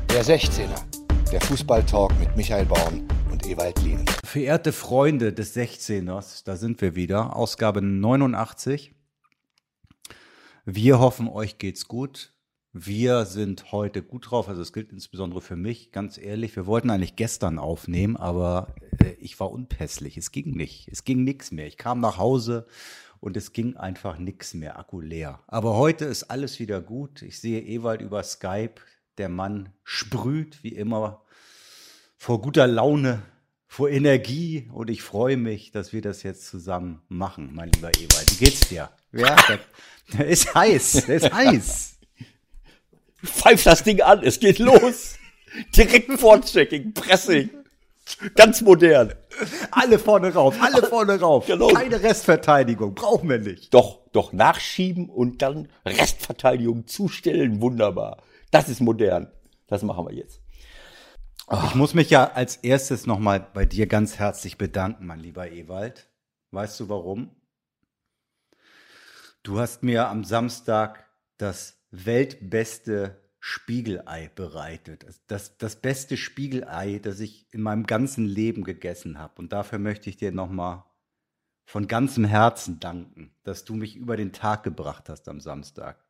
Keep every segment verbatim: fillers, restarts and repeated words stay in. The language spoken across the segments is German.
Der sechzehner, der Fußballtalk mit Michael Baum und Ewald Lien. Verehrte Freunde des sechzehners, da sind wir wieder, Ausgabe neunundachtzig. Wir hoffen, euch geht's gut. Wir sind heute gut drauf, also es gilt insbesondere für mich, ganz ehrlich. Wir wollten eigentlich gestern aufnehmen, aber äh, ich war unpässlich. Es ging nicht, es ging nichts mehr. Ich kam nach Hause und es ging einfach nichts mehr, Akku leer. Aber heute ist alles wieder gut. Ich sehe Ewald über Skype. Der Mann sprüht wie immer vor guter Laune, vor Energie und ich freue mich, dass wir das jetzt zusammen machen, mein lieber Ewald. Wie geht's dir? Ja, der, der ist heiß, der ist heiß. Pfeif das Ding an, es geht los. Direkt Vorchecking, Pressing. Ganz modern. Alle vorne rauf, alle vorne rauf. Genau. Keine Restverteidigung, brauchen wir nicht. Doch, doch nachschieben und dann Restverteidigung zustellen, wunderbar. Das ist modern. Das machen wir jetzt. Oh. Ich muss mich ja als erstes nochmal bei dir ganz herzlich bedanken, mein lieber Ewald. Weißt du warum? Du hast mir am Samstag das weltbeste Spiegelei bereitet. Das, das beste Spiegelei, das ich in meinem ganzen Leben gegessen habe. Und dafür möchte ich dir nochmal von ganzem Herzen danken, dass du mich über den Tag gebracht hast am Samstag.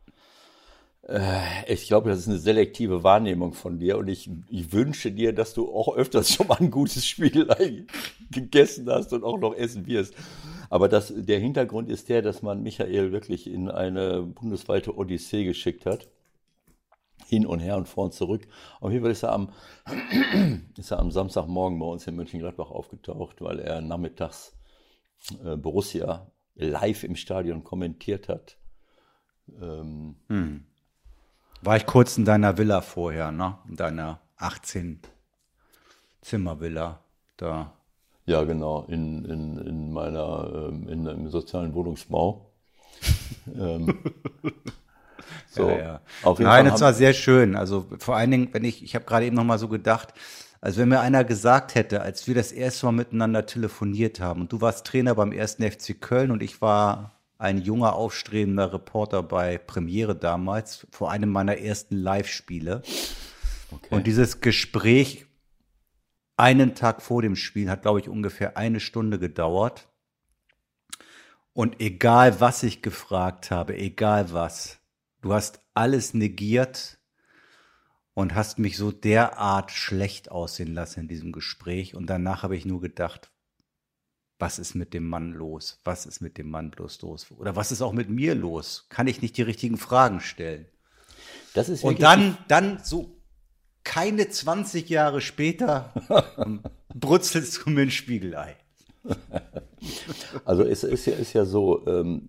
Ich glaube, das ist eine selektive Wahrnehmung von dir und ich, ich wünsche dir, dass du auch öfters schon mal ein gutes Spiegelei gegessen hast und auch noch essen wirst. Aber das, der Hintergrund ist der, dass man Michael wirklich in eine bundesweite Odyssee geschickt hat. Hin und her und vor und zurück. Auf jeden Fall ist er am, ist er am Samstagmorgen bei uns in Mönchengladbach aufgetaucht, weil er nachmittags äh, Borussia live im Stadion kommentiert hat. Ähm, hm. War ich kurz in deiner Villa vorher, ne? In deiner achtzehn-Zimmer-Villa da. Ja, genau, in, in, in meiner, ähm, in, im sozialen Wohnungsbau. ähm, so. Ja, ja. Auf jeden Nein, Fall es war sehr schön. Also vor allen Dingen, wenn ich, ich habe gerade eben noch mal so gedacht, als wenn mir einer gesagt hätte, als wir das erste Mal miteinander telefoniert haben und du warst Trainer beim ersten F C Köln und ich war ein junger, aufstrebender Reporter bei Premiere damals, vor einem meiner ersten Live-Spiele. Okay. Und dieses Gespräch einen Tag vor dem Spiel hat, glaube ich, ungefähr eine Stunde gedauert. Und egal, was ich gefragt habe, egal was, du hast alles negiert und hast mich so derart schlecht aussehen lassen in diesem Gespräch. Und danach habe ich nur gedacht, was ist mit dem Mann los? Was ist mit dem Mann bloß los? Oder was ist auch mit mir los? Kann ich nicht die richtigen Fragen stellen? Das ist und dann, dann so keine zwanzig Jahre später brutzelst du mir ein Spiegelei. Also es ist ja, ist ja so, ähm,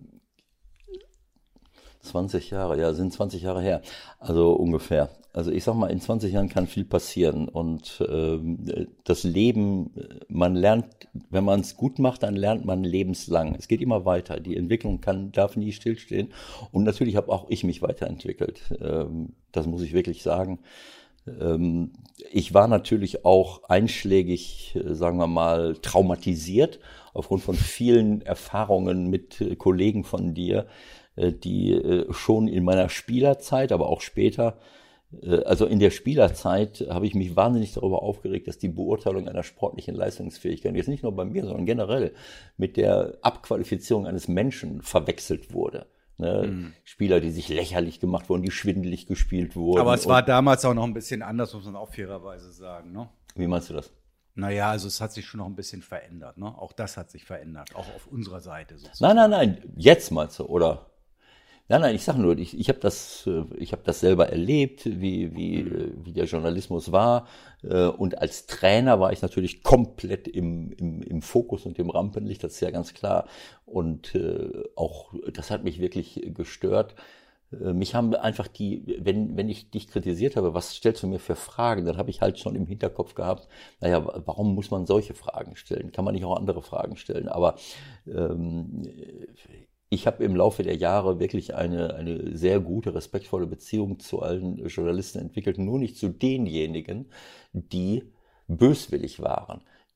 zwanzig Jahre, ja, sind zwanzig Jahre her, also ungefähr. Also ich sag mal, in zwanzig Jahren kann viel passieren und ähm, das Leben, man lernt, wenn man es gut macht, dann lernt man lebenslang. Es geht immer weiter, die Entwicklung kann, darf nie stillstehen und natürlich habe auch ich mich weiterentwickelt, ähm, das muss ich wirklich sagen. Ähm, ich war natürlich auch einschlägig, sagen wir mal, traumatisiert aufgrund von vielen Erfahrungen mit äh, Kollegen von dir, äh, die äh, schon in meiner Spielerzeit, aber auch später, also in der Spielerzeit habe ich mich wahnsinnig darüber aufgeregt, dass die Beurteilung einer sportlichen Leistungsfähigkeit, jetzt nicht nur bei mir, sondern generell mit der Abqualifizierung eines Menschen verwechselt wurde. Ne? Mhm. Spieler, die sich lächerlich gemacht wurden, die schwindelig gespielt wurden. Aber es war damals auch noch ein bisschen anders, muss man auch fairerweise sagen. Ne? Wie meinst du das? Naja, also es hat sich schon noch ein bisschen verändert. Ne? Auch das hat sich verändert, auch auf unserer Seite Nein, sozusagen. nein, nein, jetzt meinst du, oder? Nein, nein, ich sage nur, ich, ich habe das, ich habe das selber erlebt, wie wie wie der Journalismus war, und als Trainer war ich natürlich komplett im im im Fokus und im Rampenlicht, das ist ja ganz klar, und äh, auch das hat mich wirklich gestört. Mich haben einfach die, wenn wenn ich dich kritisiert habe, was stellst du mir für Fragen, dann habe ich halt schon im Hinterkopf gehabt, naja, warum muss man solche Fragen stellen? Kann man nicht auch andere Fragen stellen? Aber ähm, ich habe im Laufe der Jahre wirklich eine, eine sehr gute, respektvolle Beziehung zu allen Journalisten entwickelt, nur nicht zu denjenigen, die böswillig waren,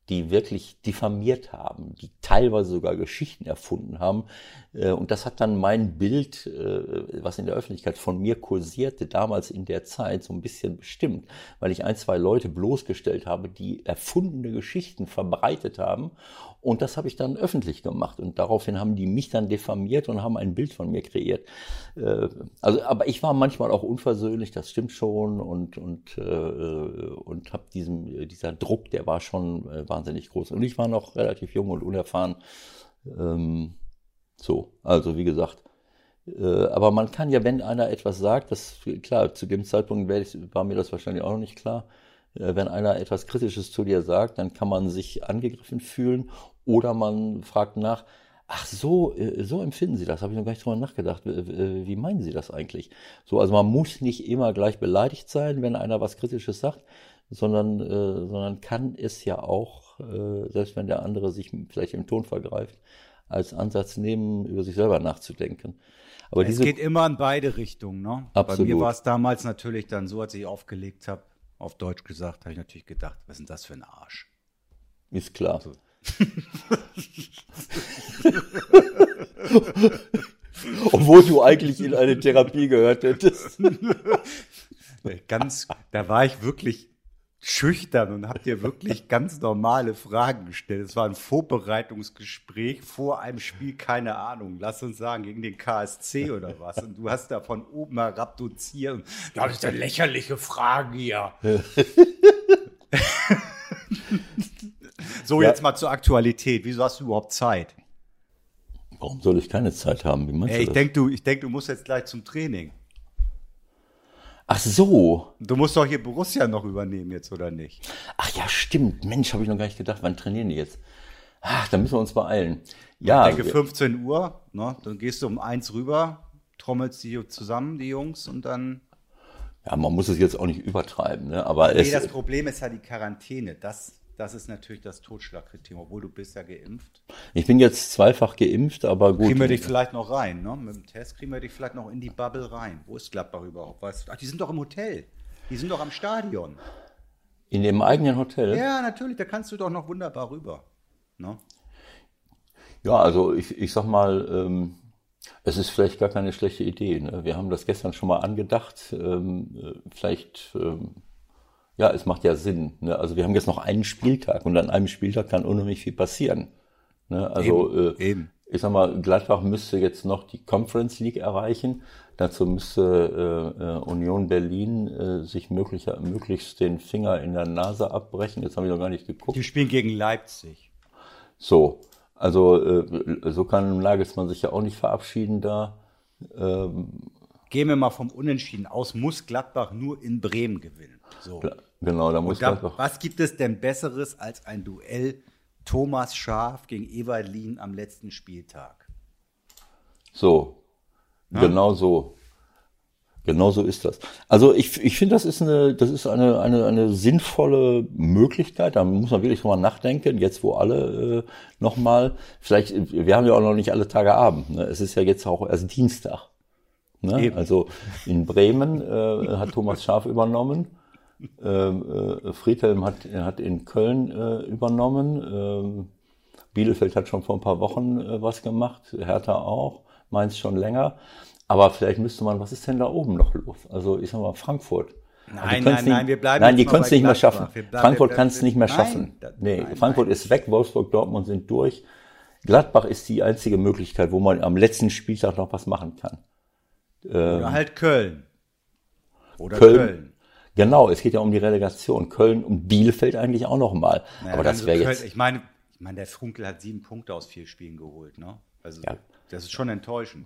die wirklich diffamiert haben, die teilweise sogar Geschichten erfunden haben. Und das hat dann mein Bild, was in der Öffentlichkeit von mir kursierte, damals in der Zeit so ein bisschen bestimmt, weil ich ein, zwei Leute bloßgestellt habe, die erfundene Geschichten verbreitet haben. Und das habe ich dann öffentlich gemacht. Und daraufhin haben die mich dann diffamiert und haben ein Bild von mir kreiert. Also, aber ich war manchmal auch unversöhnlich, das stimmt schon. Und, und, und habe diesen, dieser Druck, der war schon wahnsinnig groß. Und ich war noch relativ jung und unerfahren. So, also wie gesagt. Aber man kann ja, wenn einer etwas sagt, das klar, zu dem Zeitpunkt war mir das wahrscheinlich auch noch nicht klar. Wenn einer etwas Kritisches zu dir sagt, dann kann man sich angegriffen fühlen oder man fragt nach, ach so, so empfinden Sie das, habe ich noch gar nicht drüber nachgedacht, wie meinen Sie das eigentlich? So, also man muss nicht immer gleich beleidigt sein, wenn einer was Kritisches sagt, sondern, äh, sondern kann es ja auch, äh, selbst wenn der andere sich vielleicht im Ton vergreift, als Ansatz nehmen, über sich selber nachzudenken. Aber es diese, geht immer in beide Richtungen, ne? Absolut. Bei mir war es damals natürlich dann so, als ich aufgelegt habe, auf Deutsch gesagt, habe ich natürlich gedacht, was ist denn das für ein Arsch? Ist klar. So. Obwohl du eigentlich in eine Therapie gehört hättest. Ganz, da war ich wirklich schüchtern und habe dir wirklich ganz normale Fragen gestellt. Es war ein Vorbereitungsgespräch vor einem Spiel, keine Ahnung, lass uns sagen, gegen den K S C oder was. Und du hast da von oben herab doziert. Ja, das ist eine lächerliche Frage hier. So, ja. Jetzt mal zur Aktualität. Wieso hast du überhaupt Zeit? Warum soll ich keine Zeit haben? Wie meinst Ey, du ich das? denke, du, ich denk, du musst jetzt gleich zum Training. Ach so. Du musst doch hier Borussia noch übernehmen jetzt, oder nicht? Ach ja, stimmt. Mensch, habe ich noch gar nicht gedacht. Wann trainieren die jetzt? Ach, da müssen wir uns beeilen. Ja, Ich denke fünfzehn Uhr, ne? Dann gehst du um eins rüber, trommelst die zusammen, die Jungs, und dann... ja, man muss es jetzt auch nicht übertreiben, ne? Aber Nee, es, das Problem ist ja die Quarantäne. Das, das ist natürlich das Totschlagkriterium, obwohl du bist ja geimpft. ich bin jetzt zweifach geimpft, aber gut. Kriegen wir dich vielleicht noch rein, ne? Mit dem Test kriegen wir dich vielleicht noch in die Bubble rein. Wo ist Gladbach überhaupt? Weißt du? Ach, die sind doch im Hotel. Die sind doch am Stadion. In dem eigenen Hotel? Ja, natürlich, da kannst du doch noch wunderbar rüber. Ne? Ja, also ich, ich sag mal, ähm, es ist vielleicht gar keine schlechte Idee. Ne? Wir haben das gestern schon mal angedacht. Ähm, äh, vielleicht, ähm, ja, es macht ja Sinn. Ne? Also wir haben jetzt noch einen Spieltag und an einem Spieltag kann unheimlich viel passieren. Ne? Also Eben, äh, eben. ich sag mal, Gladbach müsste jetzt noch die Conference League erreichen. Dazu müsste äh, äh, Union Berlin äh, sich möglicher, möglichst den Finger in der Nase abbrechen. Jetzt habe ich noch gar nicht geguckt. Die spielen gegen Leipzig. So, also äh, so kann Nagelsmann sich ja auch nicht verabschieden da. Ähm, Gehen wir mal vom Unentschieden aus, muss Gladbach nur in Bremen gewinnen. So. genau, da muss Und da, Gladbach. was gibt es denn Besseres als ein Duell Thomas Schaaf gegen Ewald Lien am letzten Spieltag? So, Ja? genau so. Genau so ist das. Also ich, ich finde, das ist eine, das ist eine, eine, eine sinnvolle Möglichkeit. Da muss man wirklich drüber nachdenken. Jetzt, wo alle äh, nochmal, vielleicht, wir haben ja auch noch nicht alle Tage Abend. Ne? Es ist ja jetzt auch erst Dienstag. Ne? Eben. Also in Bremen äh, hat Thomas Schaaf übernommen. Äh, äh, Friedhelm hat, hat in Köln äh, übernommen. Äh, Bielefeld hat schon vor ein paar Wochen äh, was gemacht. Hertha auch. Mainz schon länger. Aber vielleicht müsste man, was ist denn da oben noch los? Also ich sag mal Frankfurt. Nein, Also nein, nein, wir bleiben Nein, die jetzt mal können es bei nicht mehr Gladbach. schaffen. Wir bleiben- Frankfurt wir- kann es nicht mehr nein, schaffen. da- Nee, nein, Frankfurt nein. ist weg, Wolfsburg, Dortmund sind durch. Gladbach ist die einzige Möglichkeit, wo man am letzten Spieltag noch was machen kann. Oder halt Köln. Oder Köln. Köln. Genau, es geht ja um die Relegation. Köln und Bielefeld eigentlich auch noch mal. Naja, Aber das also wäre Köln- jetzt, Ich meine, ich meine, der Funkel hat sieben Punkte aus vier Spielen geholt, ne? Also Ja. das ist schon enttäuschend.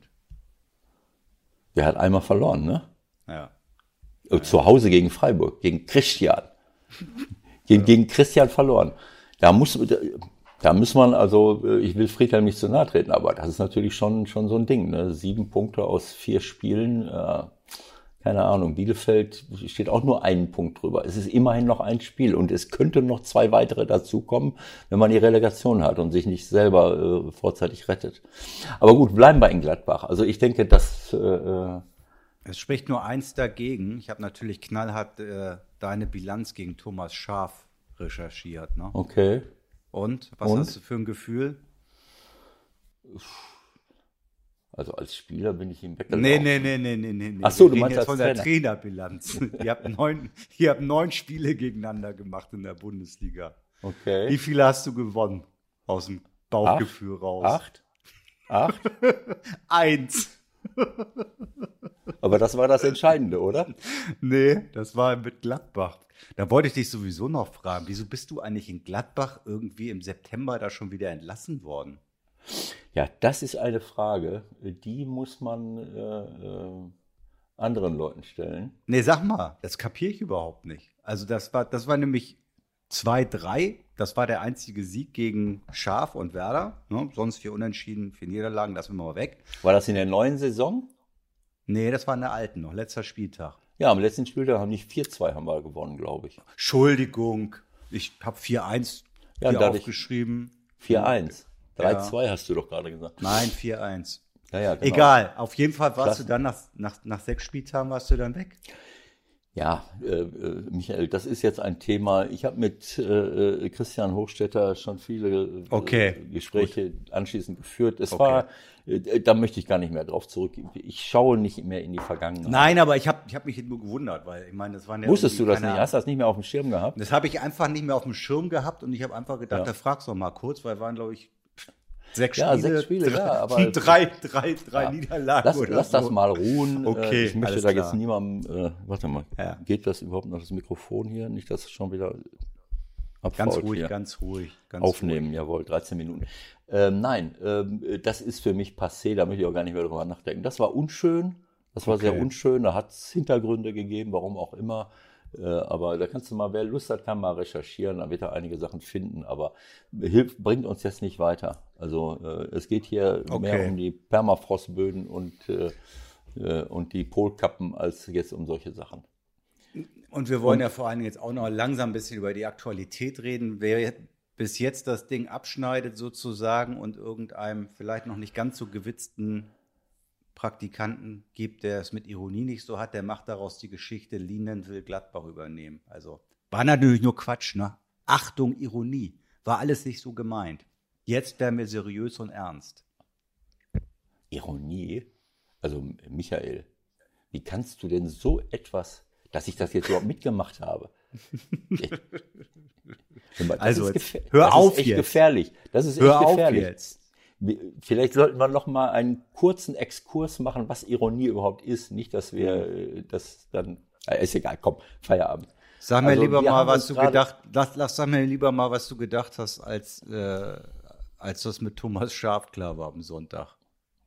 der hat einmal verloren, ne? Ja. Äh, Zu Hause gegen Freiburg, gegen Christian. Gegen, gegen Christian verloren. Da muss, da muss man, also äh, ich will Friedhelm nicht zu nahe treten, aber das ist natürlich schon, schon so ein Ding. Ne? Sieben Punkte aus vier Spielen, äh, keine Ahnung. Bielefeld steht auch nur einen Punkt drüber. Es ist immerhin noch ein Spiel und es könnte noch zwei weitere dazukommen, wenn man die Relegation hat und sich nicht selber äh, vorzeitig rettet. Aber gut, bleiben wir in Gladbach. Also ich denke, dass äh, Es spricht nur eins dagegen. Ich habe natürlich knallhart äh, deine Bilanz gegen Thomas Schaaf recherchiert, ne? okay. Und? Was Und? hast du für ein Gefühl? Also als Spieler bin ich ihm weggelaufen. Nee, nee, nee, nee, nee, nee. Ach so, Wir du reden meinst jetzt als von der Trainer. Trainerbilanz. ihr, habt neun, ihr habt neun Spiele gegeneinander gemacht in der Bundesliga. Okay. Wie viele hast du gewonnen? Aus dem Bauchgefühl raus. Acht? Acht? Eins. Aber das war das Entscheidende, oder? Nee, das war mit Gladbach. Da wollte ich dich sowieso noch fragen, wieso bist du eigentlich in Gladbach irgendwie im September da schon wieder entlassen worden? Ja, das ist eine Frage, die muss man äh, äh, anderen Leuten stellen. Nee, sag mal, das kapiere ich überhaupt nicht. Also das war, das war nämlich zwei drei, das war der einzige Sieg gegen Scharf und Werder. Ne? Sonst vier Unentschieden, vier Niederlagen, lassen wir mal weg. War das in der neuen Saison? Nee, das war in der alten noch, letzter Spieltag. Ja, am letzten Spieltag haben nicht vier zwei haben wir gewonnen, glaube ich. Entschuldigung, ich habe vier eins Ja, hier dadurch- aufgeschrieben. vier eins. drei Ja. zwei hast du doch gerade gesagt. Nein, vier eins. Ja, ja, genau. Egal, auf jeden Fall warst Klasse. du dann nach, nach, nach sechs Spieltagen warst du dann weg. Ja, äh, äh, Michael, das ist jetzt ein Thema. Ich habe mit äh, Christian Hochstetter schon viele äh, Okay, Gespräche anschließend geführt. Es Okay. war, äh, da möchte ich gar nicht mehr drauf zurück. Ich schaue nicht mehr in die Vergangenheit. Nein, aber ich habe ich hab mich nur gewundert, weil ich meine, das waren ja Wusstest du irgendwie, das keine nicht? Hast du das nicht mehr auf dem Schirm gehabt? Das habe ich einfach nicht mehr auf dem Schirm gehabt und ich habe einfach gedacht, Ja. da fragst du doch mal kurz, weil waren, glaube ich, sechs Ja, Spiele, sechs Spiele, drei, ja, aber- drei, drei, drei Ja. Niederlagen Lass, oder lass so. das mal ruhen. Okay, Äh, ich möchte alles da klar. jetzt niemandem, äh, warte mal, Ja. geht das überhaupt noch das Mikrofon hier? Nicht, dass es schon wieder abfault Ganz ruhig, hier. ganz ruhig. Ganz Aufnehmen, jawohl, dreizehn Minuten. Ähm, nein, ähm, das ist für mich passé, da möchte ich auch gar nicht mehr drüber nachdenken. Das war unschön, das war Okay. sehr unschön, da hat es Hintergründe gegeben, warum auch immer. Äh, aber da kannst du mal, wer Lust hat, kann mal recherchieren, dann wird er einige Sachen finden, aber hilft, bringt uns jetzt nicht weiter. Also äh, es geht hier Okay. mehr um die Permafrostböden und, äh, äh, und die Polkappen als jetzt um solche Sachen. Und wir wollen ja vor allen Dingen jetzt auch noch langsam ein bisschen über die Aktualität reden. Wer bis jetzt das Ding abschneidet sozusagen und irgendeinem vielleicht noch nicht ganz so gewitzten Praktikanten gibt, der es mit Ironie nicht so hat, der macht daraus die Geschichte, Lienen will Gladbach übernehmen. Also war natürlich nur Quatsch, ne? Achtung, Ironie. War alles nicht so gemeint. Jetzt werden wir seriös und ernst. Ironie? Also Michael, wie kannst du denn so etwas, dass ich das jetzt überhaupt mitgemacht habe? Ich, das Also ist jetzt gefähr- hör das auf ist echt jetzt. gefährlich. Das ist Hör echt auf gefährlich. jetzt. Vielleicht sollten wir noch mal einen kurzen Exkurs machen, was Ironie überhaupt ist. Nicht, dass wir äh, das dann. Äh, ist egal, komm, Feierabend. Sag mir Also, lieber wir mal, haben was uns du gerade- gedacht, lass, lass sag mir lieber mal, was du gedacht hast, als, äh, als das mit Thomas Schaaf klar war am Sonntag.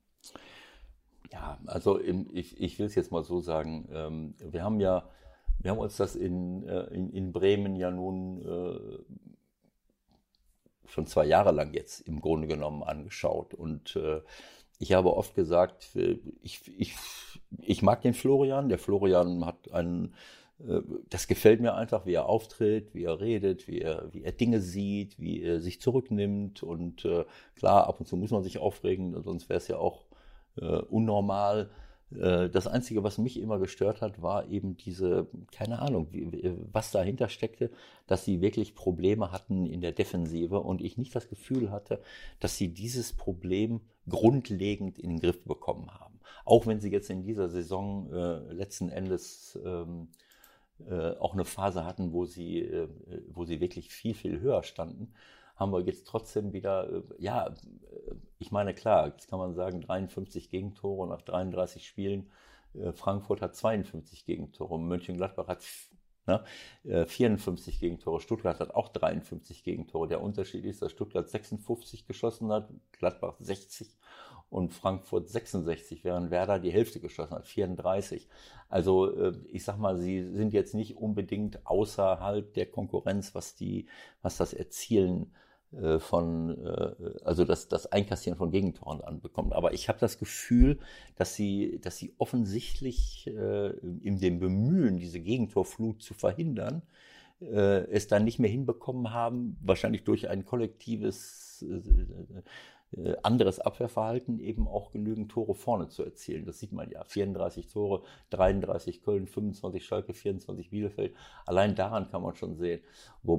Ja, also im, ich, ich will es jetzt mal so sagen. Ähm, wir haben ja, wir haben uns das in, äh, in, in Bremen ja nun äh, schon zwei Jahre lang jetzt im Grunde genommen angeschaut. Und äh, ich habe oft gesagt, äh, ich, ich, ich mag den Florian. Der Florian hat einen, äh, das gefällt mir einfach, wie er auftritt, wie er redet, wie er, wie er Dinge sieht, wie er sich zurücknimmt. Und äh, klar, ab und zu muss man sich aufregen, sonst wäre es ja auch äh, unnormal. Äh, das Einzige, was mich immer gestört hat, war eben diese, keine Ahnung, wie, wie, was dahinter steckte, dass sie wirklich Probleme hatten in der Defensive und ich nicht das Gefühl hatte, dass sie dieses Problem grundlegend in den Griff bekommen haben. Auch wenn sie jetzt in dieser Saison äh, letzten Endes ähm, äh, auch eine Phase hatten, wo sie, äh, wo sie wirklich viel, viel höher standen, haben wir jetzt trotzdem wieder, äh, ja, ich meine, klar, jetzt kann man sagen, dreiundfünfzig Gegentore nach dreiunddreißig Spielen. Äh, Frankfurt hat zweiundfünfzig Gegentore, Mönchengladbach hat ne, äh, vierundfünfzig Gegentore, Stuttgart hat auch dreiundfünfzig Gegentore. Der Unterschied ist, dass Stuttgart sechsundfünfzig geschossen hat, Gladbach sechzig und Frankfurt sechsundsechzig, während Werder die Hälfte geschossen hat, vierunddreißig. Also äh, ich sag mal, sie sind jetzt nicht unbedingt außerhalb der Konkurrenz, was die, was das Erzielen von, also das, das Einkassieren von Gegentoren anbekommt. Aber ich habe das Gefühl, dass sie, dass sie offensichtlich äh, in dem Bemühen, diese Gegentorflut zu verhindern, äh, es dann nicht mehr hinbekommen haben, wahrscheinlich durch ein kollektives äh, anderes Abwehrverhalten eben auch genügend Tore vorne zu erzielen. Das sieht man ja. vierunddreißig Tore, dreiunddreißig Köln, fünfundzwanzig Schalke, vierundzwanzig Bielefeld. Allein daran kann man schon sehen, wo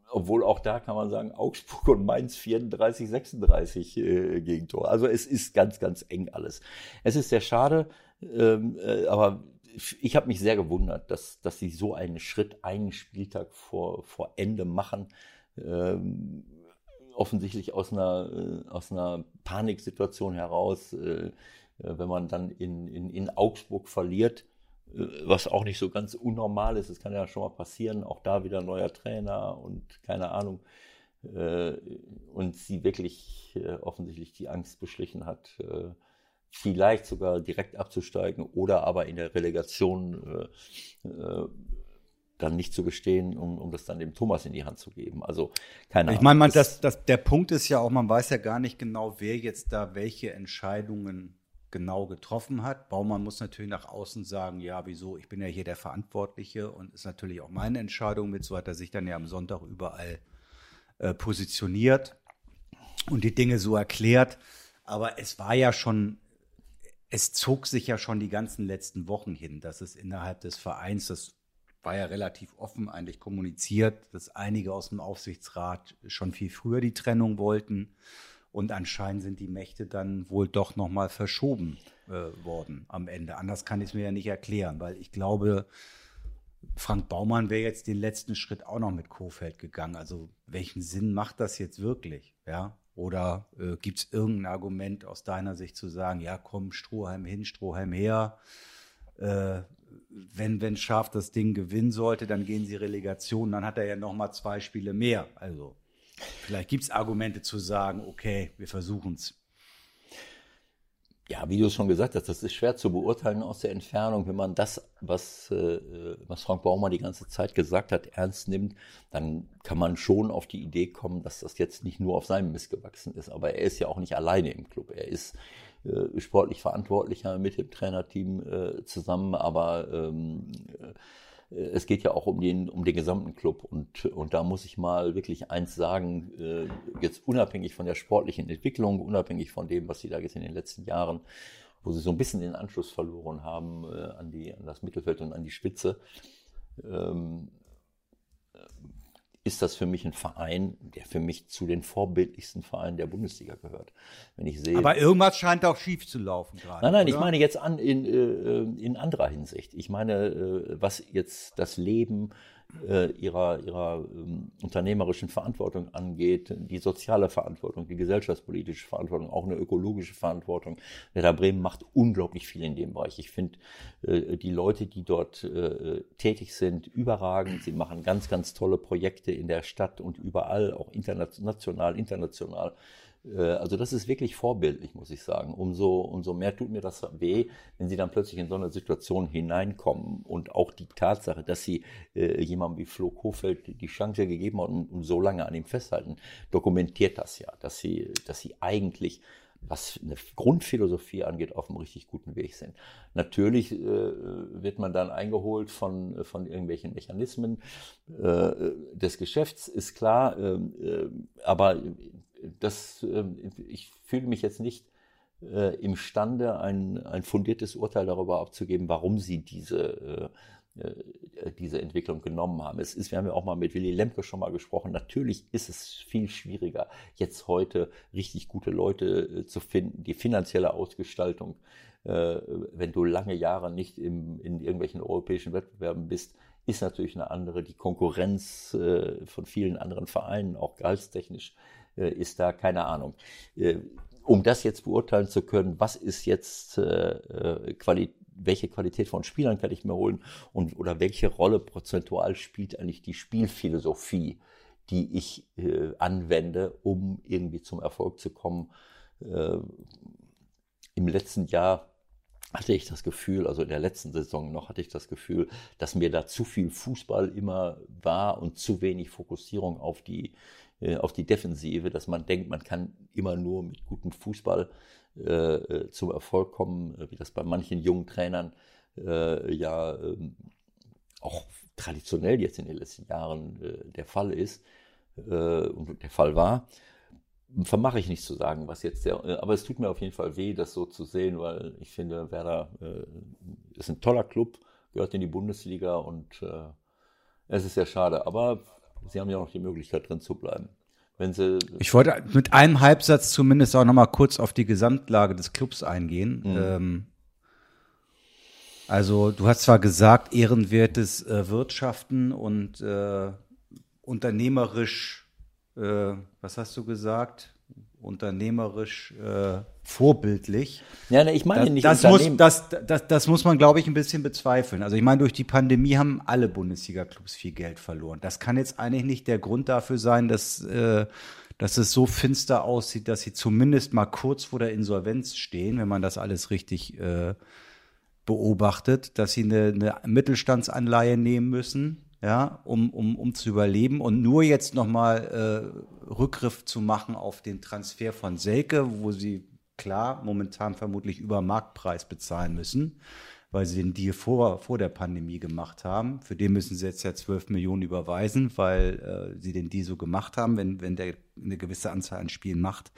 obwohl auch da kann man sagen, Augsburg und Mainz vierunddreißig, sechsunddreißig äh, Gegentore. Also es ist ganz, ganz eng alles. Es ist sehr schade, ähm, äh, aber ich habe mich sehr gewundert, dass, dass sie so einen Schritt einen Spieltag vor, vor Ende machen. Ähm, offensichtlich aus einer, äh, aus einer Paniksituation heraus, äh, wenn man dann in, in, in Augsburg verliert, äh, was auch nicht so ganz unnormal ist. Es kann ja schon mal passieren, auch da wieder neuer Trainer und keine Ahnung. Äh, und sie wirklich äh, offensichtlich die Angst beschlichen hat, äh, vielleicht sogar direkt abzusteigen oder aber in der Relegation äh, äh, dann nicht zu bestehen, um, um das dann dem Thomas in die Hand zu geben. Also keine Ahnung. Ich meine, man, das, das, der Punkt ist ja auch, man weiß ja gar nicht genau, wer jetzt da welche Entscheidungen genau getroffen hat. Baumann muss natürlich nach außen sagen, ja, wieso, ich bin ja hier der Verantwortliche und ist natürlich auch meine Entscheidung mit, so hat er sich dann ja am Sonntag überall äh, positioniert und die Dinge so erklärt. Aber es war ja schon, es zog sich ja schon die ganzen letzten Wochen hin, dass es innerhalb des Vereins, das war ja relativ offen eigentlich kommuniziert, dass einige aus dem Aufsichtsrat schon viel früher die Trennung wollten und anscheinend sind die Mächte dann wohl doch nochmal verschoben äh, worden am Ende. Anders kann ich es mir ja nicht erklären, weil ich glaube, Frank Baumann wäre jetzt den letzten Schritt auch noch mit Kohfeldt gegangen. Also welchen Sinn macht das jetzt wirklich? Ja? Oder äh, gibt es irgendein Argument aus deiner Sicht zu sagen, ja komm, Strohhalm hin, Strohhalm her, äh, wenn, wenn Schaf das Ding gewinnen sollte, dann gehen sie Relegation, dann hat er ja noch mal zwei Spiele mehr. Also vielleicht gibt es Argumente zu sagen, okay, wir versuchen es. Ja, wie du es schon gesagt hast, das ist schwer zu beurteilen aus der Entfernung. Wenn man das, was, äh, was Frank Baumann die ganze Zeit gesagt hat, ernst nimmt, dann kann man schon auf die Idee kommen, dass das jetzt nicht nur auf seinem Mist gewachsen ist. Aber er ist ja auch nicht alleine im Club. Er ist äh, sportlich Verantwortlicher mit dem Trainerteam äh, zusammen, aber ähm, es geht ja auch um den, um den gesamten Club und, und da muss ich mal wirklich eins sagen, äh, jetzt unabhängig von der sportlichen Entwicklung, unabhängig von dem, was sie da jetzt in den letzten Jahren, wo sie so ein bisschen den Anschluss verloren haben äh, an, die, an das Mittelfeld und an die Spitze, ähm, ist das für mich ein Verein, der für mich zu den vorbildlichsten Vereinen der Bundesliga gehört. Wenn ich sehe, aber irgendwas scheint auch schief zu laufen gerade. Nein, nein, oder? Ich meine jetzt an, in, äh, in anderer Hinsicht. Ich meine, äh, was jetzt das Leben äh, ihrer, ihrer ähm, unternehmerischen Verantwortung angeht, die soziale Verantwortung, die gesellschaftspolitische Verantwortung, auch eine ökologische Verantwortung. Werder Bremen macht unglaublich viel in dem Bereich. Ich finde äh, die Leute, die dort äh, tätig sind, überragend. Sie machen ganz, ganz tolle Projekte in der Stadt und überall, auch international, international. Also das ist wirklich vorbildlich, muss ich sagen. Umso, umso mehr tut mir das weh, wenn sie dann plötzlich in so eine Situation hineinkommen. Und auch die Tatsache, dass sie äh, jemandem wie Flo Kohfeldt die Chance gegeben haben und, und so lange an ihm festhalten, dokumentiert das ja, dass sie, dass sie eigentlich, was eine Grundphilosophie angeht, auf einem richtig guten Weg sind. Natürlich äh, wird man dann eingeholt von, von irgendwelchen Mechanismen äh, des Geschäfts, ist klar, äh, aber das, äh, ich fühle mich jetzt nicht äh, imstande, ein, ein fundiertes Urteil darüber abzugeben, warum sie diese, äh, diese Entwicklung genommen haben. Es ist, wir haben ja auch mal mit Willy Lemke schon mal gesprochen, natürlich ist es viel schwieriger, jetzt heute richtig gute Leute äh, zu finden, die finanzielle Ausgestaltung, äh, wenn du lange Jahre nicht im, in irgendwelchen europäischen Wettbewerben bist, ist natürlich eine andere. Die Konkurrenz äh, von vielen anderen Vereinen, auch gehaltstechnisch, ist da, keine Ahnung. Um das jetzt beurteilen zu können, was ist jetzt äh, Quali- welche Qualität von Spielern kann ich mir holen und oder welche Rolle prozentual spielt eigentlich die Spielphilosophie, die ich äh, anwende, um irgendwie zum Erfolg zu kommen. Äh, im letzten Jahr hatte ich das Gefühl, also in der letzten Saison noch hatte ich das Gefühl, dass mir da zu viel Fußball immer war und zu wenig Fokussierung auf die auf die Defensive, dass man denkt, man kann immer nur mit gutem Fußball äh, zum Erfolg kommen, wie das bei manchen jungen Trainern äh, ja äh, auch traditionell jetzt in den letzten Jahren äh, der Fall ist äh, und der Fall war. Vermache ich nicht zu sagen, was jetzt der, aber es tut mir auf jeden Fall weh, das so zu sehen, weil ich finde, Werder äh, ist ein toller Club, gehört in die Bundesliga und äh, es ist sehr schade, aber Sie haben ja noch die Möglichkeit, drin zu bleiben. Wenn Sie ich wollte mit einem Halbsatz zumindest auch noch mal kurz auf die Gesamtlage des Clubs eingehen. Mhm. Ähm, also du hast zwar gesagt, ehrenwertes äh, Wirtschaften und äh, unternehmerisch, äh, was hast du gesagt? Unternehmerisch äh, vorbildlich. Ja, ne, ich meine das, nicht das Unternehmen. Muss, das, das, das muss man, glaube ich, ein bisschen bezweifeln. Also ich meine, durch die Pandemie haben alle Bundesliga-Clubs viel Geld verloren. Das kann jetzt eigentlich nicht der Grund dafür sein, dass, äh, dass es so finster aussieht, dass sie zumindest mal kurz vor der Insolvenz stehen, wenn man das alles richtig äh, beobachtet, dass sie eine, eine Mittelstandsanleihe nehmen müssen, ja, um, um, um zu überleben und nur jetzt nochmal äh, Rückgriff zu machen auf den Transfer von Selke, wo sie klar momentan vermutlich über Marktpreis bezahlen müssen, weil sie den Deal vor, vor der Pandemie gemacht haben. Für den müssen sie jetzt ja zwölf Millionen überweisen, weil äh, sie den Deal so gemacht haben, wenn, wenn der eine gewisse Anzahl an Spielen macht.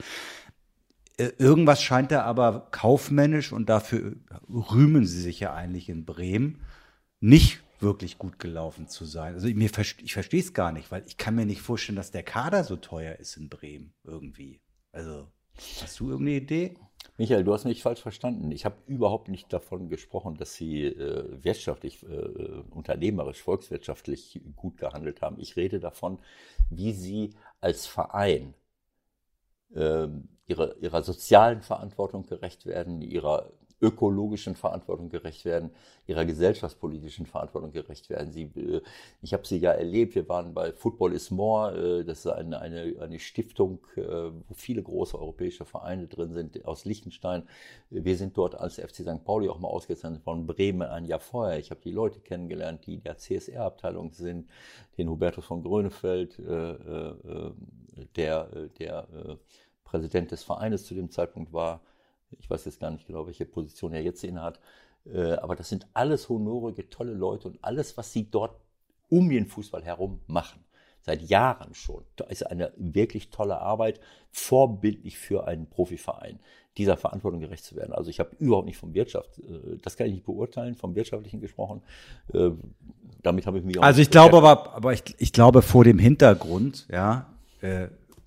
Äh, irgendwas scheint da aber kaufmännisch, und dafür rühmen sie sich ja eigentlich in Bremen, nicht wirklich gut gelaufen zu sein. Also ich, mir, ich verstehe es gar nicht, weil ich kann mir nicht vorstellen, dass der Kader so teuer ist in Bremen irgendwie. Also hast du irgendeine Idee? Michael, du hast mich falsch verstanden. Ich habe überhaupt nicht davon gesprochen, dass sie äh, wirtschaftlich, äh, unternehmerisch, volkswirtschaftlich gut gehandelt haben. Ich rede davon, wie sie als Verein äh, ihrer, ihrer sozialen Verantwortung gerecht werden, ihrer ökologischen Verantwortung gerecht werden, ihrer gesellschaftspolitischen Verantwortung gerecht werden. Sie, äh, ich habe sie ja erlebt, wir waren bei Football is More, äh, das ist eine, eine, eine Stiftung, äh, wo viele große europäische Vereine drin sind, aus Liechtenstein. Wir sind dort als F C Sankt Pauli auch mal ausgezeichnet von Bremen ein Jahr vorher. Ich habe die Leute kennengelernt, die in der C S R-Abteilung sind, den Hubertus von Grönefeld, äh, äh, der, der äh, Präsident des Vereines zu dem Zeitpunkt war. Ich weiß jetzt gar nicht genau, welche Position er jetzt innehat. Aber das sind alles honorige, tolle Leute und alles, was sie dort um den Fußball herum machen. Seit Jahren schon. Da ist eine wirklich tolle Arbeit, vorbildlich für einen Profiverein, dieser Verantwortung gerecht zu werden. Also ich habe überhaupt nicht von Wirtschaft, das kann ich nicht beurteilen, vom Wirtschaftlichen gesprochen. Damit habe ich mich auch Also ich glaube aber, aber ich, ich glaube vor dem Hintergrund, ja, äh,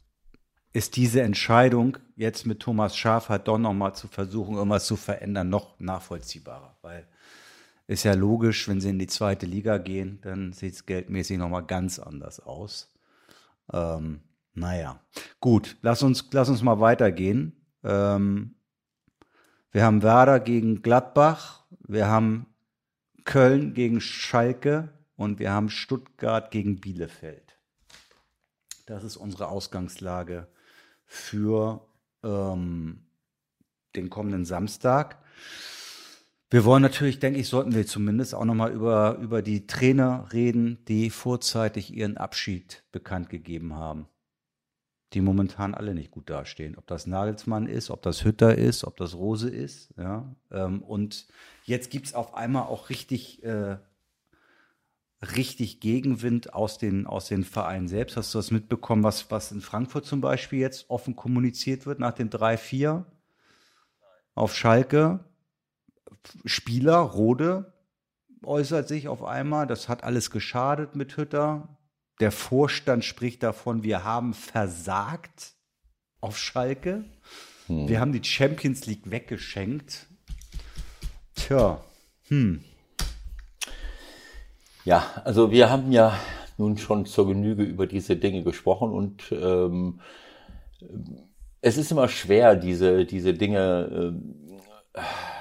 ist diese Entscheidung, jetzt mit Thomas Schaaf halt doch nochmal zu versuchen, irgendwas zu verändern, noch nachvollziehbarer. Weil ist ja logisch, wenn sie in die zweite Liga gehen, dann sieht es geldmäßig nochmal ganz anders aus. Ähm, naja, gut, lass uns, lass uns mal weitergehen. Ähm, wir haben Werder gegen Gladbach, wir haben Köln gegen Schalke und wir haben Stuttgart gegen Bielefeld. Das ist unsere Ausgangslage für ähm, den kommenden Samstag. Wir wollen natürlich, denke ich, sollten wir zumindest auch nochmal über, über die Trainer reden, die vorzeitig ihren Abschied bekannt gegeben haben, die momentan alle nicht gut dastehen. Ob das Nagelsmann ist, ob das Hütter ist, ob das Rose ist. Ja? Ähm, und jetzt gibt es auf einmal auch richtig äh, richtig Gegenwind aus den, aus den Vereinen selbst. Hast du das mitbekommen, was, was in Frankfurt zum Beispiel jetzt offen kommuniziert wird nach dem drei vier auf Schalke? Spieler, Rode, äußert sich auf einmal, das hat alles geschadet mit Hütter. Der Vorstand spricht davon, wir haben versagt auf Schalke. Hm. Wir haben die Champions League weggeschenkt. Tja, hm. Ja, also wir haben ja nun schon zur Genüge über diese Dinge gesprochen und ähm, es ist immer schwer, diese, diese Dinge äh,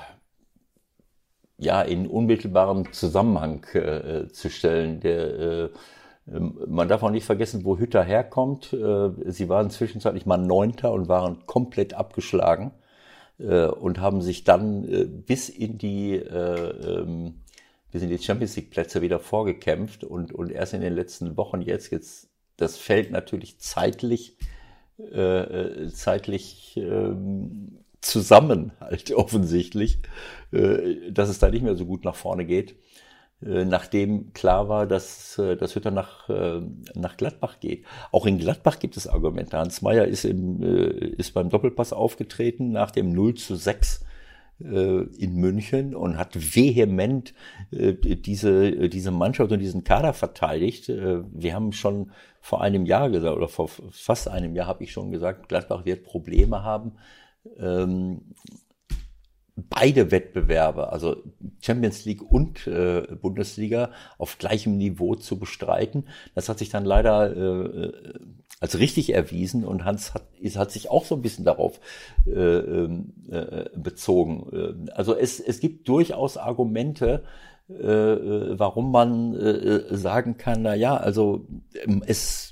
ja in unmittelbarem Zusammenhang äh, zu stellen. Der, äh, man darf auch nicht vergessen, wo Hütter herkommt. Äh, sie waren zwischenzeitlich mal Neunter und waren komplett abgeschlagen äh, und haben sich dann äh, bis in die äh, ähm, Wir sind die Champions League Plätze wieder vorgekämpft und, und erst in den letzten Wochen jetzt, jetzt das fällt natürlich zeitlich, äh, zeitlich äh, zusammen halt offensichtlich, äh, dass es da nicht mehr so gut nach vorne geht, äh, nachdem klar war, dass, äh, dass Hütter nach, äh, nach Gladbach geht. Auch in Gladbach gibt es Argumente. Hans Meyer ist, im, äh, ist beim Doppelpass aufgetreten nach dem null zu sechs äh, in München und hat vehement äh, diese, diese Mannschaft und diesen Kader verteidigt. Äh, wir haben schon vor einem Jahr gesagt, oder vor fast einem Jahr habe ich schon gesagt, Gladbach wird Probleme haben, ähm, beide Wettbewerbe, also Champions League und äh, Bundesliga, auf gleichem Niveau zu bestreiten. Das hat sich dann leider äh, als richtig erwiesen und Hans hat, ist, hat sich auch so ein bisschen darauf äh, äh, bezogen. Also es, es gibt durchaus Argumente, äh, warum man äh, sagen kann, na ja, also es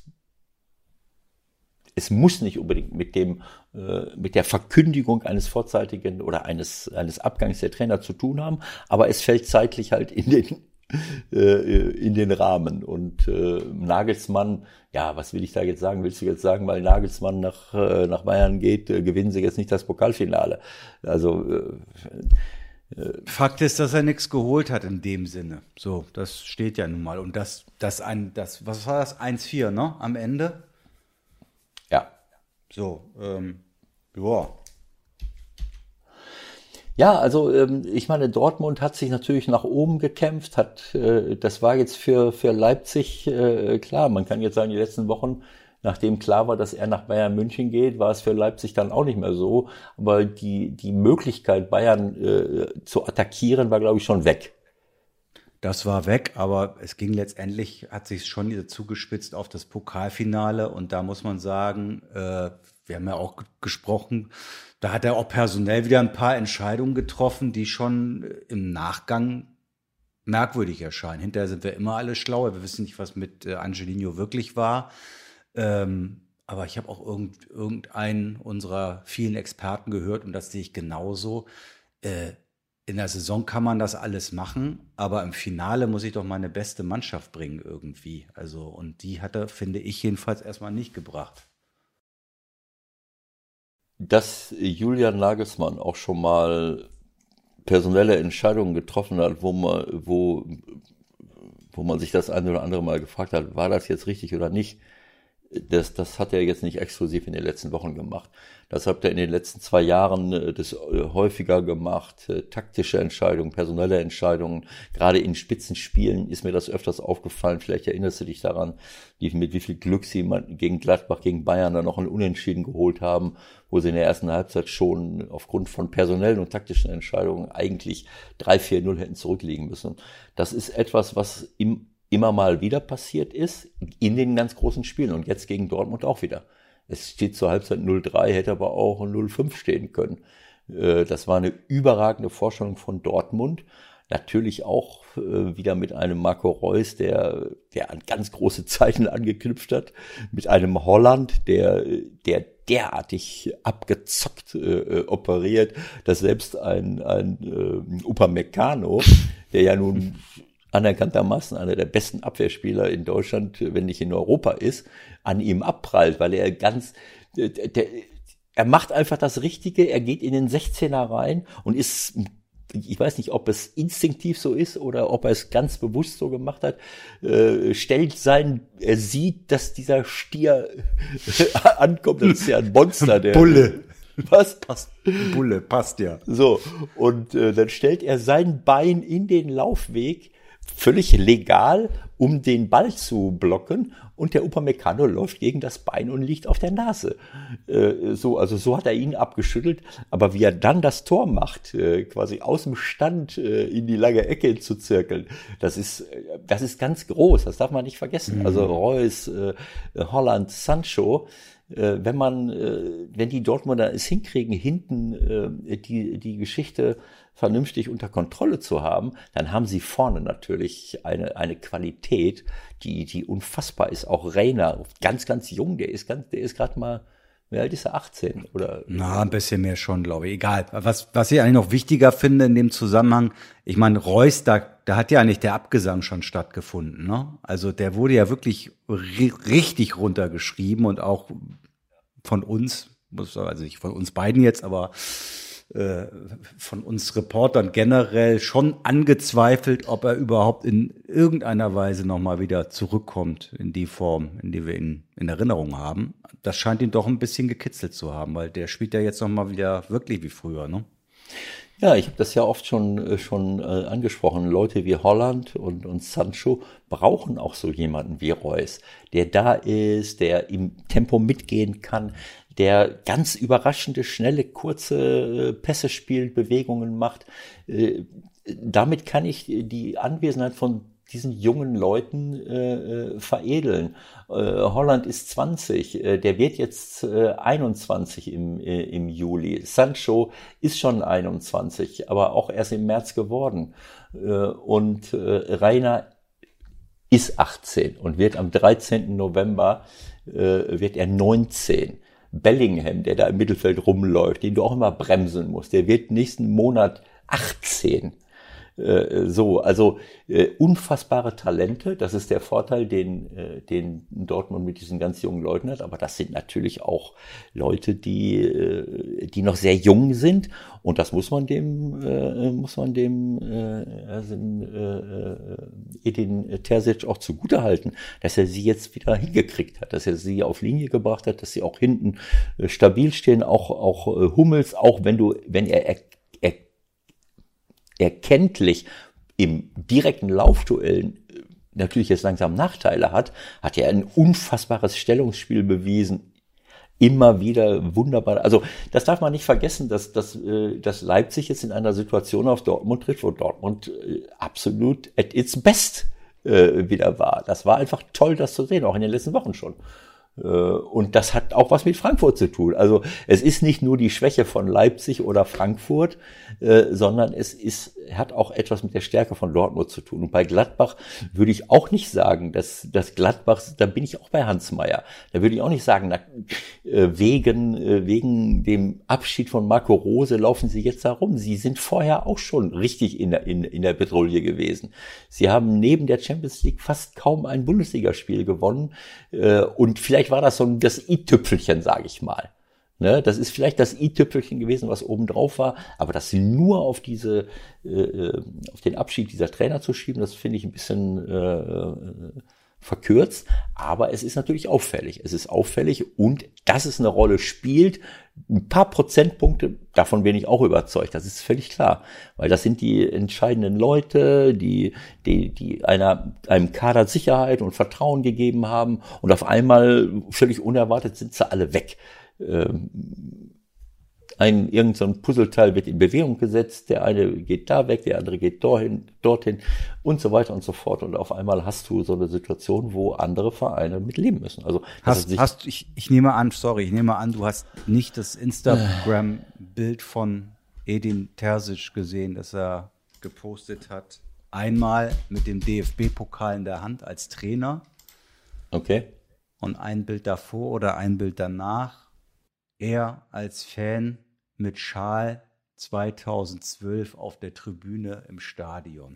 Es muss nicht unbedingt mit dem, äh, mit der Verkündigung eines vorzeitigen oder eines, eines Abgangs der Trainer zu tun haben, aber es fällt zeitlich halt in den, äh, in den Rahmen. Und äh, Nagelsmann, ja, was will ich da jetzt sagen? Willst du jetzt sagen, weil Nagelsmann nach, äh, nach Bayern geht, äh, gewinnen sie jetzt nicht das Pokalfinale? Also, äh, äh, Fakt ist, dass er nichts geholt hat in dem Sinne. So, das steht ja nun mal. Und das, das ein, das, was war das? eins vier, ne? Am Ende? ja. So, ähm, ja. Ja, also ähm, ich meine, Dortmund hat sich natürlich nach oben gekämpft, hat, äh, das war jetzt für, für Leipzig äh, klar. Man kann jetzt sagen, die letzten Wochen, nachdem klar war, dass er nach Bayern München geht, war es für Leipzig dann auch nicht mehr so. Aber die, die Möglichkeit, Bayern äh, zu attackieren, war, glaube ich, schon weg. Das war weg, aber es ging letztendlich, hat sich schon zugespitzt auf das Pokalfinale und da muss man sagen, äh, wir haben ja auch g- gesprochen, da hat er auch personell wieder ein paar Entscheidungen getroffen, die schon im Nachgang merkwürdig erscheinen. Hinterher sind wir immer alle schlauer, wir wissen nicht, was mit äh, Angelino wirklich war, ähm, aber ich habe auch irgend, irgendeinen unserer vielen Experten gehört und das sehe ich genauso. Äh, In der Saison kann man das alles machen, aber im Finale muss ich doch meine beste Mannschaft bringen irgendwie. Also, und die hat er, finde ich, jedenfalls erstmal nicht gebracht. Dass Julian Nagelsmann auch schon mal personelle Entscheidungen getroffen hat, wo man, wo, wo man sich das eine oder andere Mal gefragt hat, war das jetzt richtig oder nicht? Das, das hat er jetzt nicht exklusiv in den letzten Wochen gemacht. Das hat er in den letzten zwei Jahren äh, das äh, häufiger gemacht. Äh, taktische Entscheidungen, personelle Entscheidungen. Gerade in Spitzenspielen ist mir das öfters aufgefallen. Vielleicht erinnerst du dich daran, wie, mit wie viel Glück sie gegen Gladbach, gegen Bayern dann noch einen Unentschieden geholt haben, wo sie in der ersten Halbzeit schon aufgrund von personellen und taktischen Entscheidungen eigentlich drei vier null hätten zurückliegen müssen. Das ist etwas, was im immer mal wieder passiert ist, in den ganz großen Spielen und jetzt gegen Dortmund auch wieder. Es steht zur Halbzeit null drei, hätte aber auch null fünf stehen können. Das war eine überragende Vorstellung von Dortmund. Natürlich auch wieder mit einem Marco Reus, der, der an ganz große Zeiten angeknüpft hat, mit einem Holland, der, der derartig abgezockt äh, operiert, dass selbst ein, ein äh, Upamecano, der ja nun anerkanntermaßen einer der besten Abwehrspieler in Deutschland, wenn nicht in Europa ist, an ihm abprallt, weil er ganz, der, der, er macht einfach das Richtige, er geht in den sechzehner rein und ist, ich weiß nicht, ob es instinktiv so ist oder ob er es ganz bewusst so gemacht hat, äh, stellt sein, er sieht, dass dieser Stier ankommt, das ist ja ein Monster, der Bulle. Was? Passt. Bulle, passt ja. So, und äh, dann stellt er sein Bein in den Laufweg, völlig legal, um den Ball zu blocken, und der Upamecano läuft gegen das Bein und liegt auf der Nase. Äh, so, also so hat er ihn abgeschüttelt, aber wie er dann das Tor macht, äh, quasi aus dem Stand äh, in die lange Ecke zu zirkeln, das ist, äh, das ist ganz groß, das darf man nicht vergessen. Mhm. Also Reus, äh, Holland, Sancho, äh, wenn man, äh, wenn die Dortmunder es hinkriegen, hinten äh, die, die Geschichte vernünftig unter Kontrolle zu haben, dann haben sie vorne natürlich eine, eine Qualität, die, die unfassbar ist. Auch Reina, ganz, ganz jung, der ist ganz, der ist gerade mal, wie alt ist er, achtzehn oder? Na, ein bisschen mehr schon, glaube ich. Egal. Was, was ich eigentlich noch wichtiger finde in dem Zusammenhang, ich meine, Reus, da, da hat ja eigentlich der Abgesang schon stattgefunden, ne? Also der wurde ja wirklich ri- richtig runtergeschrieben und auch von uns, muss also nicht von uns beiden jetzt, aber äh, von uns Reportern generell schon angezweifelt, ob er überhaupt in irgendeiner Weise nochmal wieder zurückkommt in die Form, in die wir ihn in Erinnerung haben. Das scheint ihn doch ein bisschen gekitzelt zu haben, weil der spielt ja jetzt nochmal wieder wirklich wie früher, ne? Ja, ich habe das ja oft schon, schon äh, angesprochen. Leute wie Holland und, und Sancho brauchen auch so jemanden wie Reus, der da ist, der im Tempo mitgehen kann, der ganz überraschende, schnelle, kurze äh, Pässe spielt, Bewegungen macht. Äh, damit kann ich die Anwesenheit von diesen jungen Leuten äh, veredeln. Äh, Holland ist zwanzig, äh, der wird jetzt äh, einundzwanzig im, äh, im Juli. Sancho ist schon einundzwanzig, aber auch erst im März geworden. Äh, und äh, Reina ist achtzehn und wird am dreizehnten November äh, wird er neunzehn. Bellingham, der da im Mittelfeld rumläuft, den du auch immer bremsen musst, der wird nächsten Monat achtzehn. So, also äh, unfassbare Talente, das ist der Vorteil, den, äh, den Dortmund mit diesen ganz jungen Leuten hat, aber das sind natürlich auch Leute, die, äh, die noch sehr jung sind und das muss man dem, äh, muss man dem äh, also, äh, Edin Terzic auch zugutehalten, dass er sie jetzt wieder hingekriegt hat, dass er sie auf Linie gebracht hat, dass sie auch hinten äh, stabil stehen, auch, auch äh, Hummels, auch wenn du, wenn er er erkenntlich im direkten Laufduellen natürlich jetzt langsam Nachteile hat, hat er ein unfassbares Stellungsspiel bewiesen. Immer wieder wunderbar. Also das darf man nicht vergessen, dass, dass, dass Leipzig jetzt in einer Situation auf Dortmund trifft, wo Dortmund absolut at its best wieder war. Das war einfach toll, das zu sehen, auch in den letzten Wochen schon. Und das hat auch was mit Frankfurt zu tun. Also es ist nicht nur die Schwäche von Leipzig oder Frankfurt, äh, sondern es ist, hat auch etwas mit der Stärke von Dortmund zu tun. Und bei Gladbach würde ich auch nicht sagen, dass, dass Gladbach, da bin ich auch bei Hans Meyer, da würde ich auch nicht sagen, na, äh, wegen, äh, wegen dem Abschied von Marco Rose laufen sie jetzt da rum. Sie sind vorher auch schon richtig in der, in, in der Petrouille gewesen. Sie haben neben der Champions League fast kaum ein Bundesligaspiel gewonnen äh, und vielleicht war das so das i-Tüpfelchen, sage ich mal. Ne, das ist vielleicht das i-Tüpfelchen gewesen, was oben drauf war, aber das nur auf diese, äh, auf den Abschied dieser Trainer zu schieben, das finde ich ein bisschen äh, verkürzt, aber es ist natürlich auffällig. Es ist auffällig und dass es eine Rolle spielt, ein paar Prozentpunkte, davon bin ich auch überzeugt, das ist völlig klar, weil das sind die entscheidenden Leute, die, die, die einer, einem Kader Sicherheit und Vertrauen gegeben haben und auf einmal völlig unerwartet sind sie alle weg. Ein, irgend so ein Puzzleteil wird in Bewegung gesetzt, der eine geht da weg, der andere geht dorthin, dorthin und so weiter und so fort. Und auf einmal hast du so eine Situation, wo andere Vereine mit leben müssen. Also hast, hast ich, ich nehme an, sorry, ich nehme an, du hast nicht das Instagram-Bild von Edin Terzic gesehen, das er gepostet hat. Einmal mit dem D F B-Pokal in der Hand als Trainer. Okay. Und ein Bild davor oder ein Bild danach. Er als Fan mit Schal zweitausendzwölf auf der Tribüne im Stadion.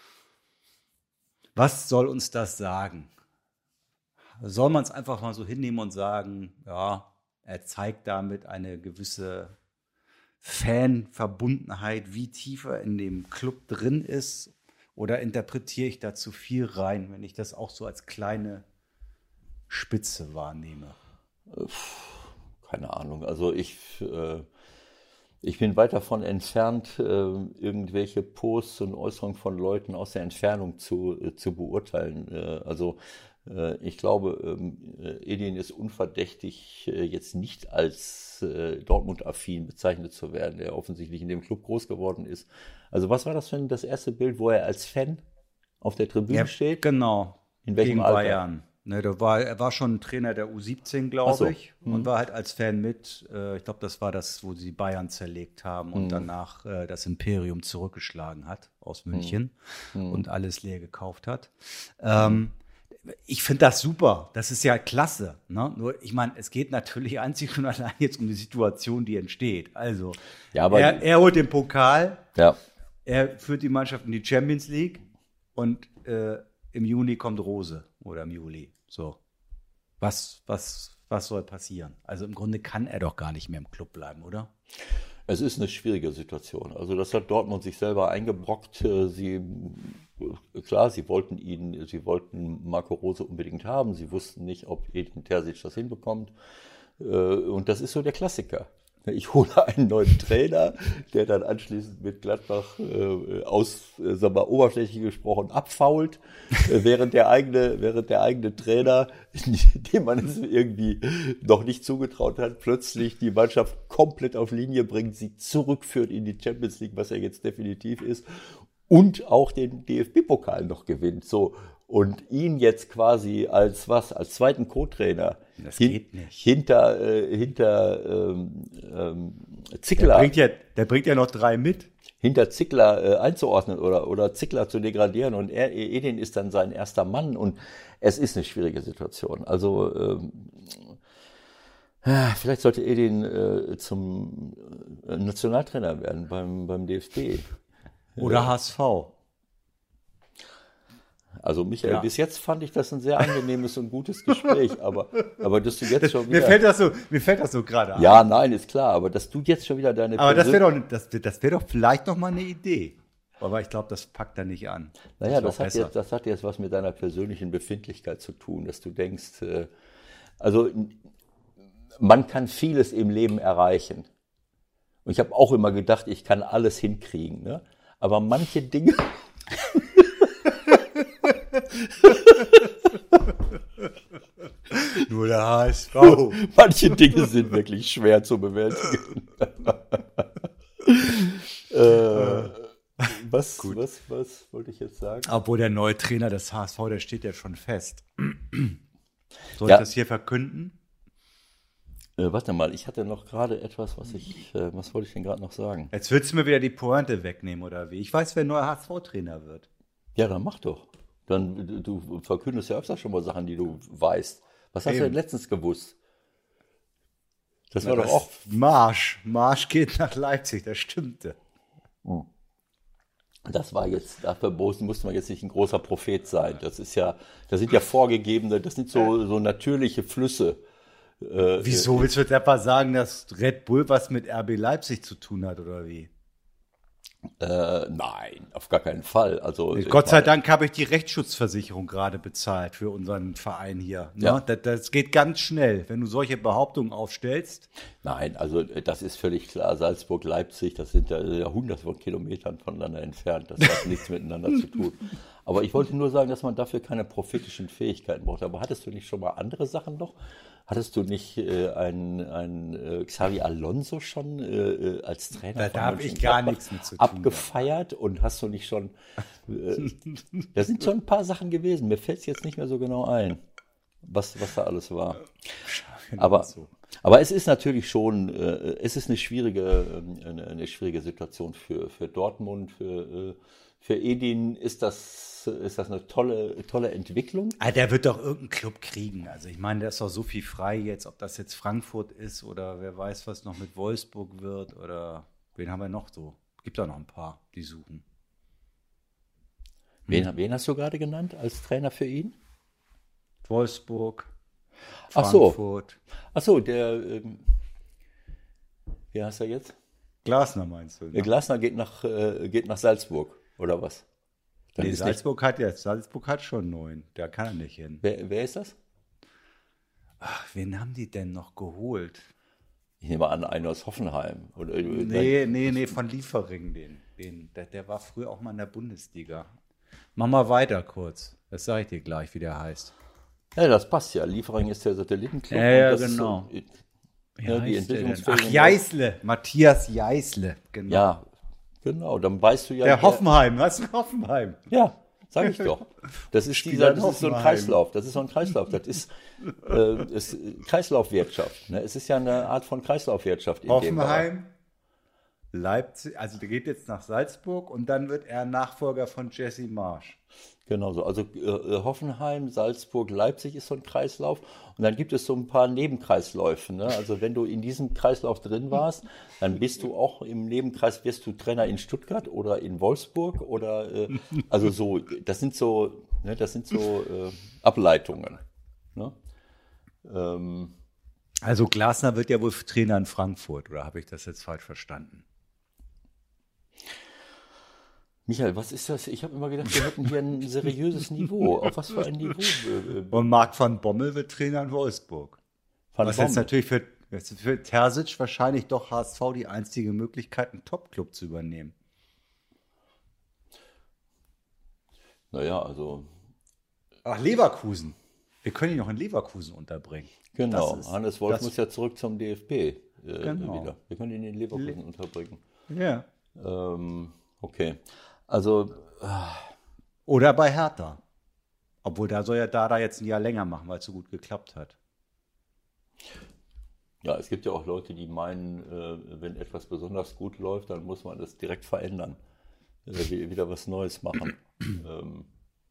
Was soll uns das sagen? Soll man es einfach mal so hinnehmen und sagen, ja, er zeigt damit eine gewisse Fanverbundenheit, wie tief er in dem Club drin ist? Oder interpretiere ich da zu viel rein, wenn ich das auch so als kleine Spitze wahrnehme? Keine Ahnung, also ich, äh, ich bin weit davon entfernt, äh, irgendwelche Posts und Äußerungen von Leuten aus der Entfernung zu, äh, zu beurteilen. Äh, also äh, ich glaube, äh, Edin ist unverdächtig, äh, jetzt nicht als äh, Dortmund-affin bezeichnet zu werden, der offensichtlich in dem Club groß geworden ist. Also was war das für das erste Bild, wo er als Fan auf der Tribüne ja, steht? Genau, in welchem gegen Alter? Bayern. Ne, da war, er war schon Trainer der U siebzehn, glaube so. ich, mhm. und war halt als Fan mit. Äh, ich glaube, das war das, wo sie Bayern zerlegt haben und mhm. danach äh, das Imperium zurückgeschlagen hat aus München mhm. und alles leer gekauft hat. Ähm, ich finde das super. Das ist ja klasse. Ne? Nur, ich meine, es geht natürlich einzig und allein jetzt um die Situation, die entsteht. Also, ja, aber er, er holt den Pokal, ja. er führt die Mannschaft in die Champions League und äh, im Juni kommt Rose oder im Juli. So. Was, was, was soll passieren? Also im Grunde kann er doch gar nicht mehr im Club bleiben, oder? Es ist eine schwierige Situation. Also das hat Dortmund sich selber eingebrockt. Sie, klar, sie wollten ihn, sie wollten Marco Rose unbedingt haben. Sie wussten nicht, ob Edin Terzic das hinbekommt. Und das ist so der Klassiker. Ich hole einen neuen Trainer, der dann anschließend mit Gladbach äh, aus, äh, sagen wir mal, oberflächlich gesprochen, abfault, äh, während der eigene, während der eigene Trainer, dem man es irgendwie noch nicht zugetraut hat, plötzlich die Mannschaft komplett auf Linie bringt, sie zurückführt in die Champions League, was ja jetzt definitiv ist, und auch den D F B-Pokal noch gewinnt. So. Und ihn jetzt quasi als was, als zweiten Co-Trainer Das hin, geht nicht. hinter, äh, hinter ähm, ähm, Zickler, Der bringt ja, der bringt ja noch drei mit. hinter Zickler äh, einzuordnen oder, oder Zickler zu degradieren und er, Edin ist dann sein erster Mann und es ist eine schwierige Situation. Also ähm, vielleicht sollte Edin äh, zum äh, Nationaltrainer werden beim, beim D F B. Oder H S V. Also Michael, Ja. bis jetzt fand ich das ein sehr angenehmes und gutes Gespräch, aber, aber dass du jetzt schon Mir wieder... fällt das so, mir fällt das so gerade ein. Ja, nein, ist klar, aber dass du jetzt schon wieder deine... Aber das Persön- wäre doch, das, das wäre doch vielleicht noch mal eine Idee. Aber ich glaube, das packt er nicht an. Naja, wär das auch hat, besser. jetzt, das hat jetzt was mit deiner persönlichen Befindlichkeit zu tun, dass du denkst, äh, also man kann vieles im Leben erreichen. Und ich habe auch immer gedacht, ich kann alles hinkriegen, ne? Aber manche Dinge... Nur der H S V. Manche Dinge sind wirklich schwer zu bewältigen. äh, was, was, was wollte ich jetzt sagen? Obwohl der neue Trainer des H S V, der steht ja schon fest. Soll Ja. ich das hier verkünden? Äh, warte mal, ich hatte noch gerade etwas, was ich, äh, was wollte ich denn gerade noch sagen? Jetzt willst du mir wieder die Pointe wegnehmen, oder wie? Ich weiß, wer neuer H S V-Trainer wird. Ja, dann mach doch. Dann, du, du verkündest ja öfter schon mal Sachen, die du weißt. Was hast Eben. du denn letztens gewusst? Das war Na, doch das- auch. Marsch. Marsch geht nach Leipzig, das stimmte. Das war jetzt, dafür musste man jetzt nicht ein großer Prophet sein. Das ist ja, das sind ja vorgegebene, das sind so, so natürliche Flüsse. Äh, Wieso willst du jetzt etwa sagen, dass Red Bull was mit R B Leipzig zu tun hat, oder wie? Äh, nein, auf gar keinen Fall. Also Gott sei Dank habe ich die Rechtsschutzversicherung gerade bezahlt für unseren Verein hier. Ne? Ja. Das, das geht ganz schnell, wenn du solche Behauptungen aufstellst. Nein, also das ist völlig klar. Salzburg, Leipzig, das sind ja, ja hunderte von Kilometern voneinander entfernt. Das hat nichts miteinander zu tun. Aber ich wollte nur sagen, dass man dafür keine prophetischen Fähigkeiten braucht. Aber hattest du nicht schon mal andere Sachen noch? Hattest du nicht äh, einen, einen äh, Xavi Alonso schon äh, als Trainer Da von habe ich Mönchengladbach gar nichts mit zu tun. abgefeiert? Und hast du nicht schon... Äh, da sind schon ein paar Sachen gewesen. Mir fällt es jetzt nicht mehr so genau ein, was, was da alles war. Aber, so. aber es ist natürlich schon, äh, es ist eine schwierige, äh, eine, eine schwierige Situation für, für Dortmund, für, äh, für Edin ist das, ist das eine tolle, tolle Entwicklung. Ah, der wird doch irgendeinen Club kriegen. Also ich meine, der ist doch so viel frei jetzt, ob das jetzt Frankfurt ist oder wer weiß, was noch mit Wolfsburg wird oder wen haben wir noch so? Gibt da noch ein paar, die suchen. Wen, wen hast du gerade genannt als Trainer für ihn? Wolfsburg, Ach so. Frankfurt. Ach so, der, ähm, wie heißt er jetzt? Glasner meinst du? Der Ne? Glasner geht nach, äh, geht nach Salzburg, oder was? Dann Nee, ist nicht, Salzburg hat jetzt, Salzburg hat schon neun. Da kann er nicht hin. wer, wer ist das? Ach, wen haben die denn noch geholt? Ich nehme an, einen aus Hoffenheim. Oder, Nee, nee, nee, von Liefering, den. den der, der war früher auch mal in der Bundesliga. Mach mal weiter kurz. Das sage ich dir gleich, wie der heißt. Ja, das passt ja. Liefering ist der Satellitenclub. Ja, ja, und das genau. Ist, Wie ja, die heißt der denn? Entwicklungsfähigen- Ach, Jeißle. Matthias Jeißle. Genau. ja, genau. Dann weißt du ja. Der Hoffenheim. Was ist Hoffenheim? Ja, sag ich doch. Das ist Spieler dieser, in das ist so ein Hoffenheim. Kreislauf. Das ist so ein Kreislauf. Das ist, äh, ist Kreislaufwirtschaft. Ne? Es ist ja eine Art von Kreislaufwirtschaft. In dem Bereich. Hoffenheim, Leipzig. Also der geht jetzt nach Salzburg und dann wird er Nachfolger von Jesse Marsch. Genau so. Also äh, Hoffenheim, Salzburg, Leipzig ist so ein Kreislauf. Und dann gibt es so ein paar Nebenkreisläufe. Ne? Also wenn du in diesem Kreislauf drin warst, dann bist du auch im Nebenkreis, wirst du Trainer in Stuttgart oder in Wolfsburg oder äh, also so, das sind so, ne, das sind so äh, Ableitungen. Ne? Ähm, Also Glasner wird ja wohl Trainer in Frankfurt, oder habe ich das jetzt falsch verstanden? Michael, was ist das? Ich habe immer gedacht, wir hätten hier ein seriöses Niveau. Auf was für ein Niveau? Äh, Und Marc van Bommel wird Trainer in Wolfsburg. Van Was jetzt Bommel? natürlich für, Jetzt ist für Terzic wahrscheinlich doch H S V die einzige Möglichkeit, einen Top-Club zu übernehmen. Naja, also. Ach, Leverkusen. Wir können ihn noch in Leverkusen unterbringen. Genau, ist, Hannes Wolf das, muss ja zurück zum D F B äh, genau. wieder. Wir können ihn in Leverkusen Le- unterbringen. Ja. Ähm, okay, also. Äh, Oder bei Hertha. Obwohl, da soll ja Dada jetzt ein Jahr länger machen, weil es so gut geklappt hat. Ja, es gibt ja auch Leute, die meinen, äh, wenn etwas besonders gut läuft, dann muss man das direkt verändern. Äh, wieder was Neues machen. ähm,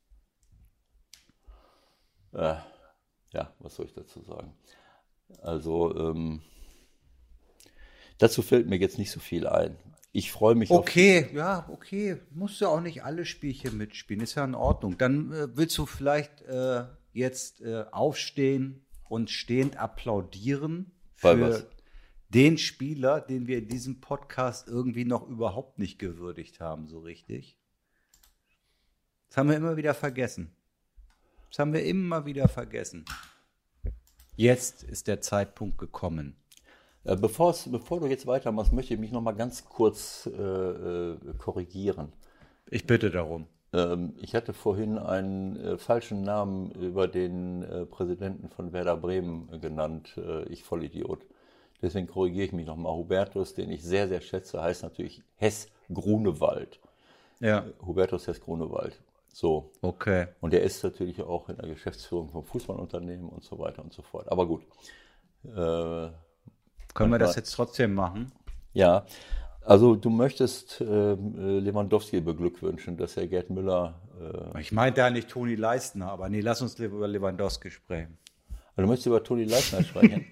äh, ja, was soll ich dazu sagen? Also, ähm, dazu fällt mir jetzt nicht so viel ein. Ich freue mich Okay, auf ja, okay. Musst du auch nicht alle Spielchen mitspielen. Ist ja in Ordnung. Dann äh, willst du vielleicht äh, jetzt äh, aufstehen und stehend applaudieren Bei für was? den Spieler, den wir in diesem Podcast irgendwie noch überhaupt nicht gewürdigt haben, so richtig. Das haben wir immer wieder vergessen. Das haben wir immer wieder vergessen. Jetzt ist der Zeitpunkt gekommen. Äh, Bevor's, bevor du jetzt weitermachst, möchte ich mich noch mal ganz kurz äh, äh, korrigieren. Ich bitte darum. Ähm, ich hatte vorhin einen äh, falschen Namen über den äh, Präsidenten von Werder Bremen äh, genannt, äh, ich Vollidiot. Deswegen korrigiere ich mich nochmal. Hubertus, den ich sehr, sehr schätze, heißt natürlich Hess Grunewald. Ja. Hubertus Hess Grunewald. So. Okay. Und er ist natürlich auch in der Geschäftsführung vom Fußballunternehmen und so weiter und so fort. Aber gut. Äh, Können wir das jetzt trotzdem machen? Ja, also du möchtest äh, Lewandowski beglückwünschen, dass er Gerd Müller... Äh, Ich meinte ja nicht Toni Leistner, aber nee, lass uns über Lewandowski sprechen. Also du möchtest über Toni Leistner sprechen?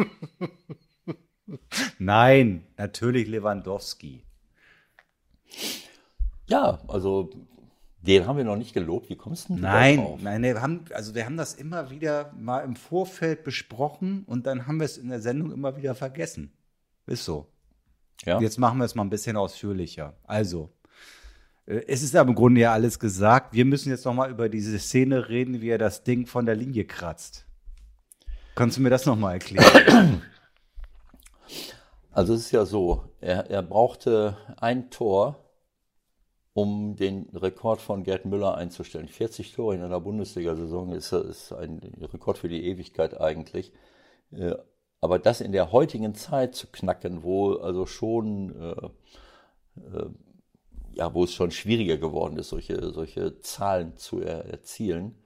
Nein, natürlich Lewandowski. Ja, also den haben wir noch nicht gelobt. Wie kommst du denn Nein, da drauf? nein, wir haben, also wir haben das immer wieder mal im Vorfeld besprochen und dann haben wir es in der Sendung immer wieder vergessen. Ist so. Ja? Jetzt machen wir es mal ein bisschen ausführlicher. Also, äh, es ist aber im Grunde ja alles gesagt. Wir müssen jetzt noch mal über diese Szene reden, wie er das Ding von der Linie kratzt. Kannst du mir das noch mal erklären? Also es ist ja so, er, er brauchte ein Tor, um den Rekord von Gerd Müller einzustellen. vierzig Tore in einer Bundesliga-Saison ist, ist ein Rekord für die Ewigkeit eigentlich. Äh, Aber das in der heutigen Zeit zu knacken, wo also schon, äh, äh, ja, wo es schon schwieriger geworden ist, solche, solche Zahlen zu er, erzielen.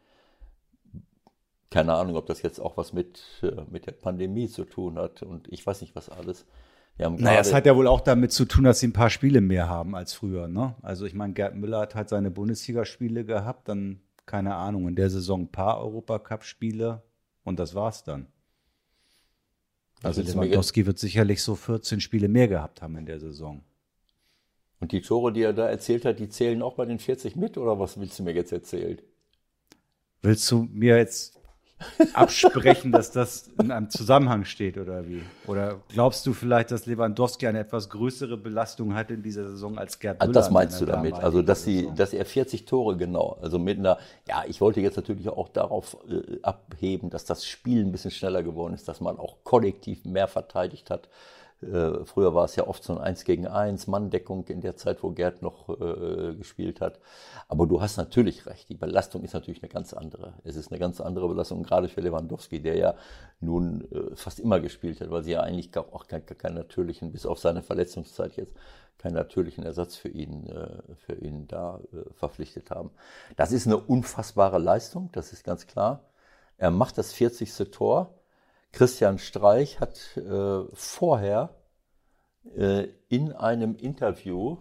Keine Ahnung, ob das jetzt auch was mit, äh, mit der Pandemie zu tun hat und ich weiß nicht, was alles. Wir haben Naja, es gerade- hat ja wohl auch damit zu tun, dass sie ein paar Spiele mehr haben als früher, ne? Also ich meine, Gerd Müller hat halt seine Bundesligaspiele gehabt, dann, keine Ahnung, in der Saison ein paar Europacup-Spiele und das war's dann. Also willst du mir Lewandowski wird sicherlich so vierzehn Spiele mehr gehabt haben in der Saison. Und die Tore, die er da erzählt hat, die zählen auch bei den vierzig mit, oder was willst du mir jetzt erzählen? Willst du mir jetzt absprechen, dass das in einem Zusammenhang steht oder wie? Oder glaubst du vielleicht, dass Lewandowski eine etwas größere Belastung hat in dieser Saison als Gerd Müller? Das in meinst du seiner damit? damaligen Also, dass, sie, Saison? dass er vierzig Tore genau, also mit einer, ja, ich wollte jetzt natürlich auch darauf äh, abheben, dass das Spiel ein bisschen schneller geworden ist, dass man auch kollektiv mehr verteidigt hat. Äh, früher war es ja oft so ein eins gegen eins, Manndeckung in der Zeit, wo Gerd noch äh, gespielt hat. Aber du hast natürlich recht, die Belastung ist natürlich eine ganz andere. Es ist eine ganz andere Belastung, gerade für Lewandowski, der ja nun äh, fast immer gespielt hat, weil sie ja eigentlich auch keinen kein natürlichen, bis auf seine Verletzungszeit jetzt, keinen natürlichen Ersatz für ihn, äh, für ihn da äh, verpflichtet haben. Das ist eine unfassbare Leistung, das ist ganz klar. Er macht das vierzigste Tor. Christian Streich hat äh, vorher äh, in einem Interview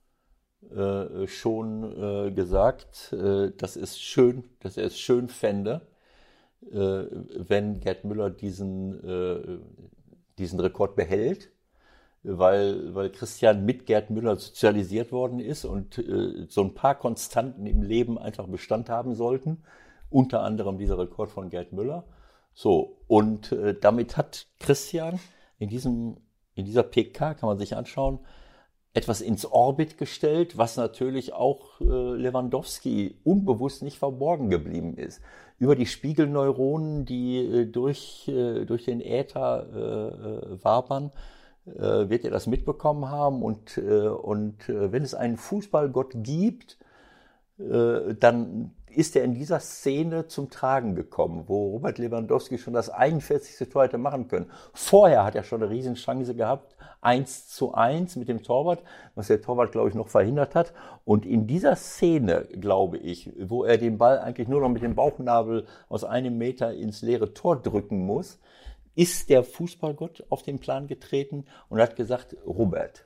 äh, schon äh, gesagt, äh, dass es schön, dass er es schön fände, äh, wenn Gerd Müller diesen, äh, diesen Rekord behält, weil, weil Christian mit Gerd Müller sozialisiert worden ist und äh, so ein paar Konstanten im Leben einfach Bestand haben sollten, unter anderem dieser Rekord von Gerd Müller. So, und äh, damit hat Christian in diesem, in dieser P K, kann man sich anschauen, etwas ins Orbit gestellt, was natürlich auch äh, Lewandowski unbewusst nicht verborgen geblieben ist. Über die Spiegelneuronen, die äh, durch, äh, durch den Äther äh, wabern, äh, wird er das mitbekommen haben. Und, äh, und äh, wenn es einen Fußballgott gibt, äh, dann ist er in dieser Szene zum Tragen gekommen, wo Robert Lewandowski schon das einundvierzigste Tor hätte machen können. Vorher hat er schon eine Riesenchance gehabt, eins zu eins mit dem Torwart, was der Torwart, glaube ich, noch verhindert hat. Und in dieser Szene, glaube ich, wo er den Ball eigentlich nur noch mit dem Bauchnabel aus einem Meter ins leere Tor drücken muss, ist der Fußballgott auf den Plan getreten und hat gesagt, Robert,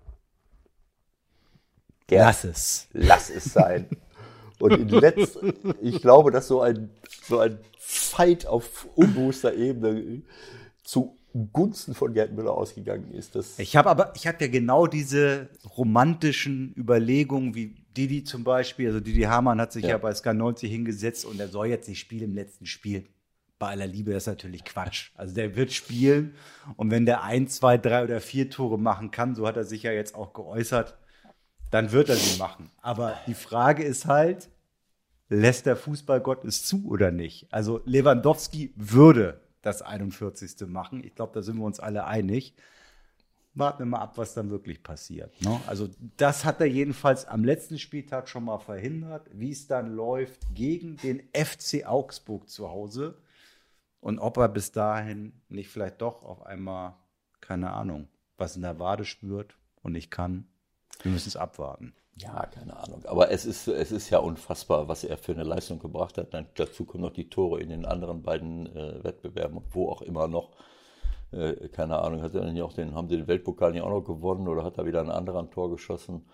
lass es. Lass es sein. Und in letzt, ich glaube, dass so ein, so ein Fight auf unbewusster Ebene zu Gunsten von Gerd Müller ausgegangen ist. Das ich habe aber, ich habe ja genau diese romantischen Überlegungen, wie Didi zum Beispiel, also Didi Hamann hat sich ja, ja bei Sky neunzig hingesetzt und er soll jetzt nicht spielen im letzten Spiel. Bei aller Liebe, das ist natürlich Quatsch. Also der wird spielen und wenn der ein, zwei, drei oder vier Tore machen kann, so hat er sich ja jetzt auch geäußert, dann wird er sie machen. Aber die Frage ist halt, lässt der Fußballgott es zu oder nicht? Also Lewandowski würde das einundvierzigste machen. Ich glaube, da sind wir uns alle einig. Warten wir mal ab, was dann wirklich passiert. Ne? Also das hat er jedenfalls am letzten Spieltag schon mal verhindert, wie es dann läuft gegen den F C Augsburg zu Hause. Und ob er bis dahin nicht vielleicht doch auf einmal, keine Ahnung, was in der Wade spürt und nicht kann. Wir müssen es abwarten. Ja, keine Ahnung. Aber es ist, es ist ja unfassbar, was er für eine Leistung gebracht hat. Dann, dazu kommen noch die Tore in den anderen beiden äh, Wettbewerben, wo auch immer noch. Äh, keine Ahnung, hat er dann ja auch den, haben sie den Weltpokal nicht auch noch gewonnen oder hat er wieder ein anderes Tor geschossen?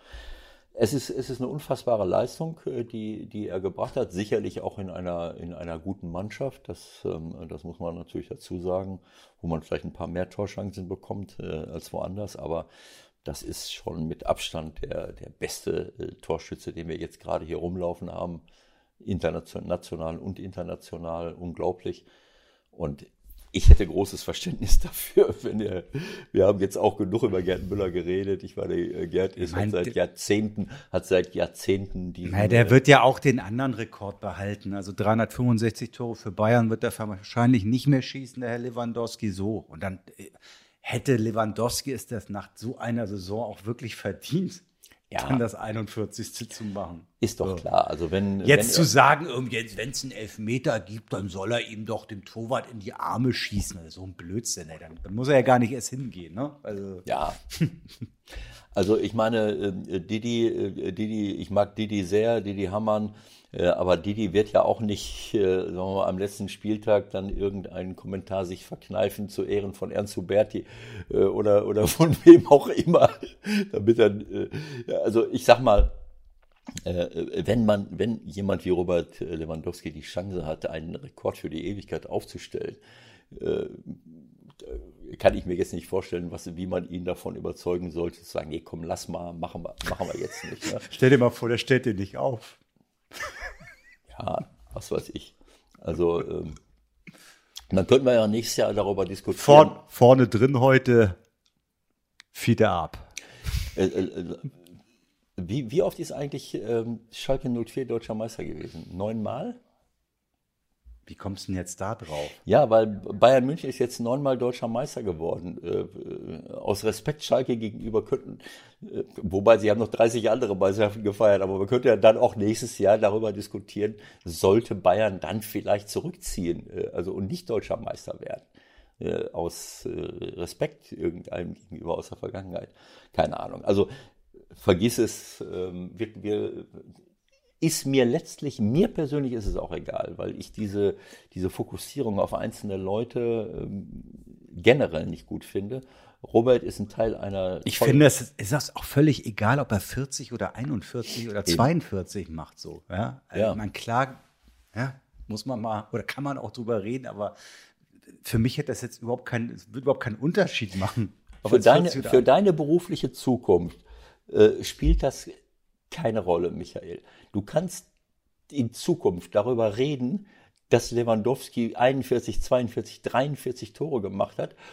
Es ist, es ist eine unfassbare Leistung, die, die er gebracht hat. Sicherlich auch in einer, in einer guten Mannschaft. Das, ähm, das muss man natürlich dazu sagen, wo man vielleicht ein paar mehr Torchancen bekommt äh, als woanders. Aber das ist schon mit Abstand der, der beste äh, Torschütze, den wir jetzt gerade hier rumlaufen haben. International, national und international. Unglaublich. Und ich hätte großes Verständnis dafür, wenn er, wir haben jetzt auch genug über Gerd Müller geredet. Ich meine, Gerd ist mein, seit Jahrzehnten, hat seit Jahrzehnten die. Na, der wird ja auch den anderen Rekord behalten. Also dreihundertfünfundsechzig Tore für Bayern wird er wahrscheinlich nicht mehr schießen, der Herr Lewandowski so. Und dann hätte Lewandowski es das nach so einer Saison auch wirklich verdient, ja, dann das einundvierzigste zu machen. Ist doch so klar. Also wenn, jetzt wenn zu sagen, wenn es einen Elfmeter gibt, dann soll er ihm doch dem Torwart in die Arme schießen. Also so ein Blödsinn. Ey. Dann, dann muss er ja gar nicht erst hingehen. Ne? Also. Ja. Also ich meine, Didi, Didi, ich mag Didi sehr, Didi Hamann. Aber Didi wird ja auch nicht, sagen wir mal, am letzten Spieltag dann irgendeinen Kommentar sich verkneifen zu Ehren von Ernst Huberti oder, oder von wem auch immer. Damit dann, also ich sag mal, wenn man, wenn jemand wie Robert Lewandowski die Chance hatte, einen Rekord für die Ewigkeit aufzustellen, kann ich mir jetzt nicht vorstellen, was, wie man ihn davon überzeugen sollte, zu sagen, nee, komm, lass mal, machen wir, machen wir jetzt nicht. Ne? Stell dir mal vor, der stellt den nicht auf. Ja, was weiß ich. Also, ähm, dann könnten wir ja nächstes Jahr darüber diskutieren. Vor, vorne drin heute Fiete ab. Äh, äh, wie, wie oft ist eigentlich ähm, Schalke null vier deutscher Meister gewesen? Neunmal? Wie kommst du denn jetzt da drauf? Ja, weil Bayern München ist jetzt neunmal deutscher Meister geworden. Äh, aus Respekt Schalke gegenüber könnten, äh, wobei sie haben noch dreißig andere Meisterschaften gefeiert, aber man könnte ja dann auch nächstes Jahr darüber diskutieren, sollte Bayern dann vielleicht zurückziehen, äh, also und nicht deutscher Meister werden. Äh, aus äh, Respekt irgendeinem gegenüber aus der Vergangenheit. Keine Ahnung. Also vergiss es, ähm, wir, wir ist mir letztlich, mir persönlich ist es auch egal, weil ich diese, diese Fokussierung auf einzelne Leute ähm, generell nicht gut finde. Robert ist ein Teil einer... Ich finde, es ist, ist das auch völlig egal, ob er vierzig oder einundvierzig oder zweiundvierzig Eben. macht so. Ja? Also ja. Man klar, ja, muss man mal, oder kann man auch drüber reden, aber für mich hätte das jetzt überhaupt keinen, es wird überhaupt keinen Unterschied machen. Für deine, für deine berufliche Zukunft äh, spielt das keine Rolle, Michael. Du kannst in Zukunft darüber reden, dass Lewandowski einundvierzig, zweiundvierzig, dreiundvierzig Tore gemacht hat. Du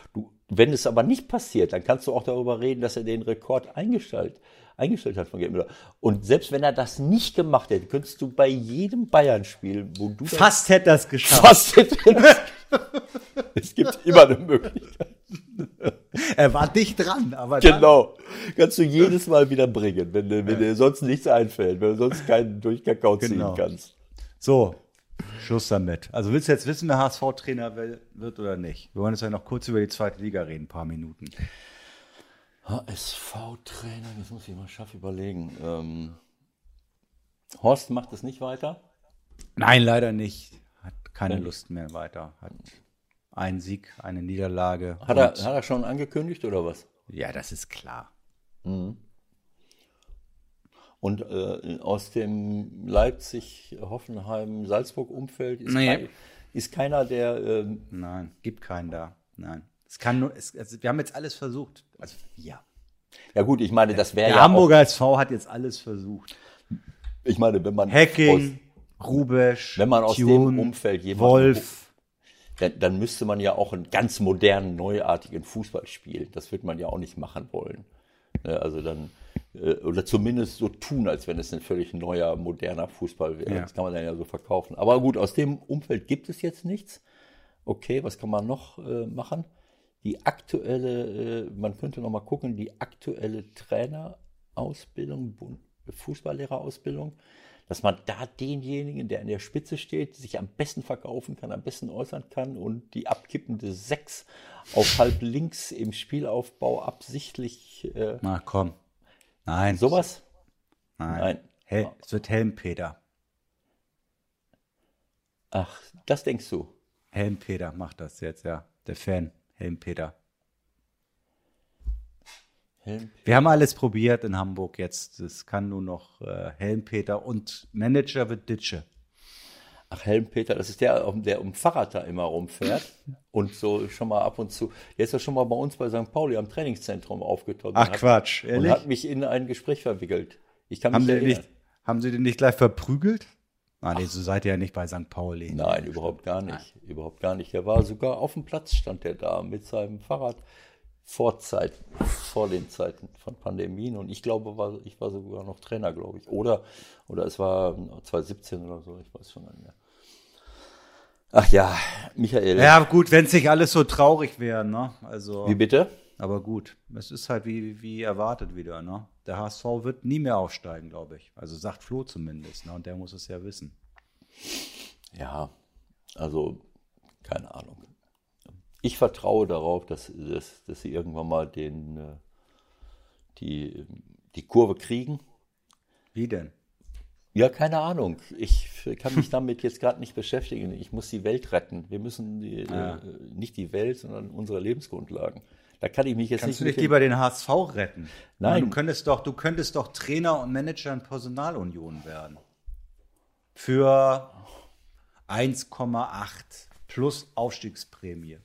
wenn es aber nicht passiert, dann kannst du auch darüber reden, dass er den Rekord eingestellt, eingestellt hat von Gerd Müller. Und selbst wenn er das nicht gemacht hätte, könntest du bei jedem Bayern-Spiel, wo du Fast hätte er es geschafft. fast hätte es gibt immer eine Möglichkeit. Er war dicht dran, aber Genau. Kannst du jedes Mal wieder bringen, wenn, dir- wenn dir sonst nichts einfällt, wenn du sonst keinen durch Kakao ziehen Genau. kannst. dann. So, Schluss damit. Also willst du jetzt wissen, wer H S V-Trainer wird oder nicht? Wir wollen jetzt ja noch kurz über die zweite Liga reden, ein paar Minuten. H S V-Trainer, das muss ich mal scharf überlegen. Ähm, Horst macht es nicht weiter. Nein, leider nicht. Hat keine Wenn- Lust mehr weiter. Hat einen Sieg, eine Niederlage. Hat er, und- hat er schon angekündigt oder was? Ja, das ist klar. Und äh, aus dem Leipzig, Hoffenheim, Salzburg-Umfeld ist, Nee. kein, ist keiner, der. ähm, Nein, gibt keinen da. Nein. Es kann nur, es, also wir haben jetzt alles versucht. Also, ja. ja, gut, ich meine, das wäre Der ja. Hamburger S V hat jetzt alles versucht. Auch, ich meine, wenn man. Hacking, Rubesch, Wenn man aus dem Tune, Umfeld jemanden Wolf. Dann, dann müsste man ja auch einen ganz modernen, neuartigen Fußball spielen. Das wird man ja auch nicht machen wollen. Ne, also dann, äh, oder zumindest so tun, als wenn es ein völlig neuer, moderner Fußball wäre. Ja. Das kann man dann ja so verkaufen. Aber gut, aus dem Umfeld gibt es jetzt nichts. Okay, was kann man noch äh, machen? Die aktuelle, äh, man könnte noch mal gucken, die aktuelle Trainerausbildung, Bund- Fußballlehrerausbildung, dass man da denjenigen, der an der Spitze steht, sich am besten verkaufen kann, am besten äußern kann und die abkippende Sechs auf halb links im Spielaufbau absichtlich äh, Na komm. Nein. sowas? Nein. Nein. Hel es wird Helmpeter. Ach, das denkst du. Helmpeter macht das jetzt, ja. Der Fan. Helmpeter. Helm- Wir haben alles probiert in Hamburg jetzt. Es kann nur noch äh, Helmpeter und Manager wird Ditsche. Ach, Helmpeter, das ist der, der um Fahrrad da immer rumfährt und so schon mal ab und zu. Der ist ja schon mal bei uns bei Sankt Pauli am Trainingszentrum aufgetaucht. Ach und hat, Quatsch, Und ehrlich? hat mich in ein Gespräch verwickelt. Ich kann mich Haben, die erinnern. nicht, haben sie den nicht gleich verprügelt? Ah, nee, so seid ihr ja nicht bei Sankt Pauli. Nein, überhaupt gar nicht. Überhaupt gar nicht. Der war sogar auf dem Platz, stand der da mit seinem Fahrrad vor Zeiten, vor den Zeiten von Pandemien. Und ich glaube, war, ich war sogar noch Trainer, glaube ich. Oder, oder es war zwanzig siebzehn oder so, ich weiß schon nicht mehr. Ach ja, Michael. Ja, gut, wenn es nicht alles so traurig wäre, ne? Also, Wie bitte? aber gut, es ist halt wie, wie erwartet wieder, ne? Der H S V wird nie mehr aufsteigen, glaube ich. Also sagt Flo zumindest, ne? Und der muss es ja wissen. Ja, also keine Ahnung. Ich vertraue darauf, dass, dass, dass sie irgendwann mal den, äh, die, die Kurve kriegen. Wie denn? Ja, keine Ahnung. Ich kann mich damit jetzt gerade nicht beschäftigen. Ich muss die Welt retten. Wir müssen die, Ja. äh, nicht die Welt, sondern unsere Lebensgrundlagen. Da kann ich mich jetzt Kannst du nicht nicht mit lieber den H S V retten? Nein. Du könntest doch, du könntest doch Trainer und Manager in Personalunion werden. Für eins Komma acht plus Aufstiegsprämie.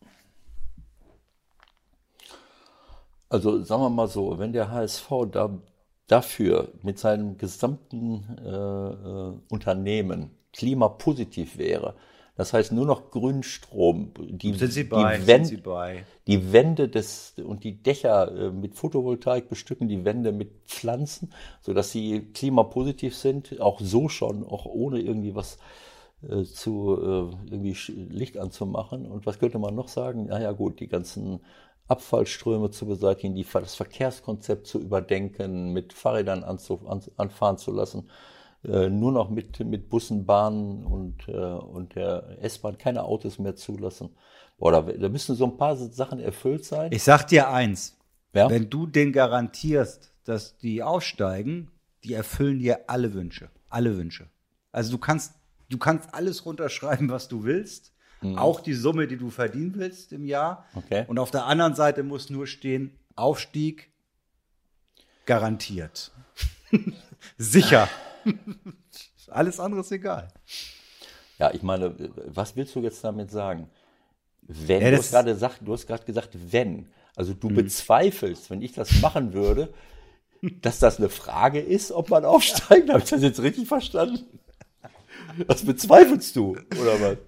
Also sagen wir mal so, wenn der H S V da, dafür mit seinem gesamten äh, äh, Unternehmen klimapositiv wäre, das heißt nur noch Grünstrom, die, Sind sie bei? die, Sind Wände, sie bei? die Wände des, und die Dächer äh, mit Photovoltaik bestücken, die Wände mit Pflanzen, sodass sie klimapositiv sind, auch so schon, auch ohne irgendwie was äh, zu äh, irgendwie Sch- Licht anzumachen. Und was könnte man noch sagen? Naja gut, die ganzen Abfallströme zu beseitigen, die, das Verkehrskonzept zu überdenken, mit Fahrrädern anzu, an, anfahren zu lassen, äh, nur noch mit, mit Bussen, Bahnen und, äh, und der S-Bahn keine Autos mehr zulassen. Boah, da, da müssen so ein paar Sachen erfüllt sein. Ich sag dir eins, Ja? wenn du denen garantierst, dass die aufsteigen, die erfüllen dir alle Wünsche. Alle Wünsche. Also du kannst, du kannst alles runterschreiben, was du willst. Auch die Summe, die du verdienen willst im Jahr. Okay. Und auf der anderen Seite muss nur stehen, Aufstieg garantiert. Sicher. Alles andere ist egal. Ja, ich meine, was willst du jetzt damit sagen? Wenn, Ja, du das- hast gerade gesagt, du hast gerade gesagt, wenn. Also du bezweifelst, wenn ich das machen würde, dass das eine Frage ist, ob man aufsteigt. Habe ich das jetzt richtig verstanden? Was bezweifelst du, oder was?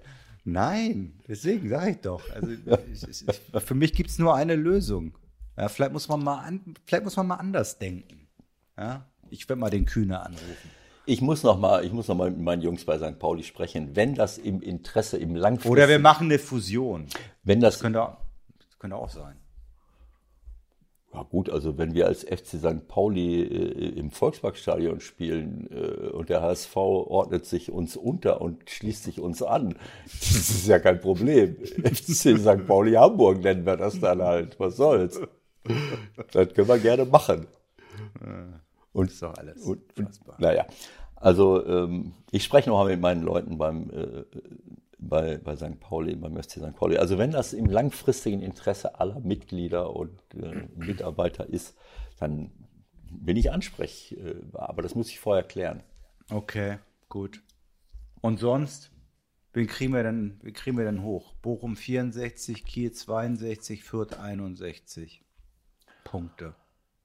Nein, deswegen sage ich doch. Also ich, ich, ich, für mich gibt es nur eine Lösung. Ja, vielleicht muss man mal an, vielleicht muss man mal anders denken. Ja, ich werde mal den Kühner anrufen. Ich muss noch mal, ich muss noch mal mit meinen Jungs bei Sankt Pauli sprechen, wenn das im Interesse, im langfristigen... Oder wir machen eine Fusion. Wenn das, das, könnte, das könnte auch sein. Ja gut, also wenn wir als F C Sankt Pauli äh, im Volksparkstadion spielen äh, und der H S V ordnet sich uns unter und schließt sich uns an, das ist ja kein Problem. F C Sankt Pauli Hamburg nennen wir das dann halt, was soll's. Das können wir gerne machen. Und, das ist doch alles und, und, naja, also ähm, ich spreche noch mal mit meinen Leuten beim äh, bei, bei Sankt Pauli, beim F C Sankt Pauli. Also wenn das im langfristigen Interesse aller Mitglieder und äh, Mitarbeiter ist, dann bin ich ansprechbar. Aber das muss ich vorher klären. Okay, gut. Und sonst, wen kriegen wir denn, wen kriegen wir denn hoch? Bochum vierundsechzig, Kiel zweiundsechzig, Fürth einundsechzig Punkte.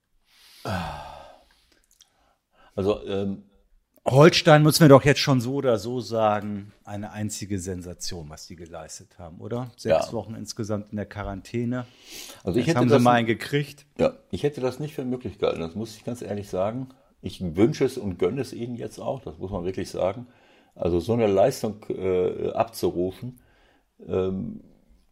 Also ähm, Holstein müssen wir doch jetzt schon so oder so sagen, eine einzige Sensation, was die geleistet haben, oder? Sechs Ja. Wochen insgesamt in der Quarantäne. Also ich Jetzt hätte haben sie das- mal einen gekriegt. Ja, ich hätte das nicht für möglich gehalten, das muss ich ganz ehrlich sagen. Ich wünsche es und gönne es ihnen jetzt auch, das muss man wirklich sagen. Also so eine Leistung äh, abzurufen, ähm,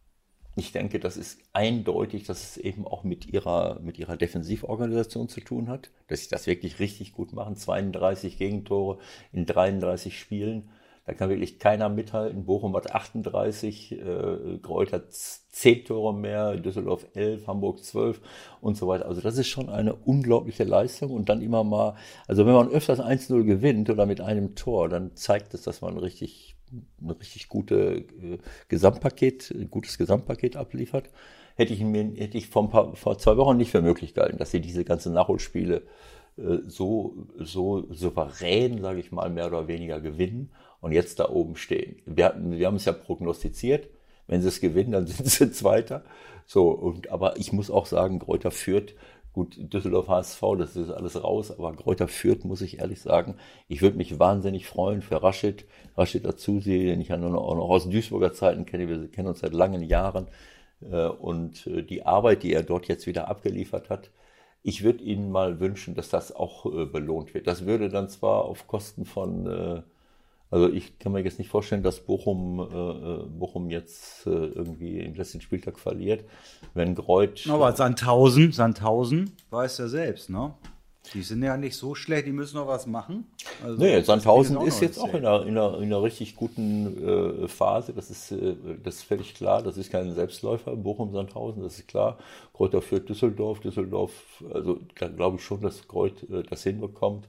ich denke, das ist eindeutig, dass es eben auch mit ihrer, mit ihrer Defensivorganisation zu tun hat, dass sie das wirklich richtig gut machen. zweiunddreißig Gegentore in dreiunddreißig Spielen. Da kann wirklich keiner mithalten. Bochum hat achtunddreißig, äh, Greuther zehn Tore mehr, Düsseldorf elf, Hamburg zwölf und so weiter. Also das ist schon eine unglaubliche Leistung. Und dann immer mal, also wenn man öfters eins null gewinnt oder mit einem Tor, dann zeigt es, dass man richtig, ein richtig gute äh, Gesamtpaket, ein gutes Gesamtpaket abliefert. Hätte ich mir, hätte ich vor, ein paar, vor zwei Wochen nicht für möglich gehalten, dass sie diese ganzen Nachholspiele äh, so, so souverän, sage ich mal, mehr oder weniger gewinnen und jetzt da oben stehen. Wir hatten, wir haben es ja prognostiziert. Wenn sie es gewinnen, dann sind sie Zweiter. So, und, aber ich muss auch sagen, Greuther Fürth, gut, Düsseldorf H S V, das ist alles raus, aber Greuther Fürth, muss ich ehrlich sagen, ich würde mich wahnsinnig freuen für Rashid, Rashid Azusi, den ich ja nur noch, auch noch aus Duisburger Zeiten kenne, wir kennen uns seit langen Jahren, äh, und äh, die Arbeit, die er dort jetzt wieder abgeliefert hat, ich würde Ihnen mal wünschen, dass das auch äh, belohnt wird. Das würde dann zwar auf Kosten von, äh, also ich kann mir jetzt nicht vorstellen, dass Bochum, äh, Bochum jetzt äh, irgendwie im letzten Spieltag verliert, wenn Greuth... Aber Sandhausen, Sandhausen, weiß ja selbst, ne? Die sind ja nicht so schlecht, die müssen noch was machen. Also, Nee, Sandhausen das ist noch jetzt auch erzählen. in einer, in einer, in einer richtig guten äh, Phase, das ist, äh, das ist völlig klar, das ist kein Selbstläufer, Bochum-Sandhausen, das ist klar. Greuther Fürth Düsseldorf, Düsseldorf, also da glaube ich schon, dass Greuth äh, das hinbekommt.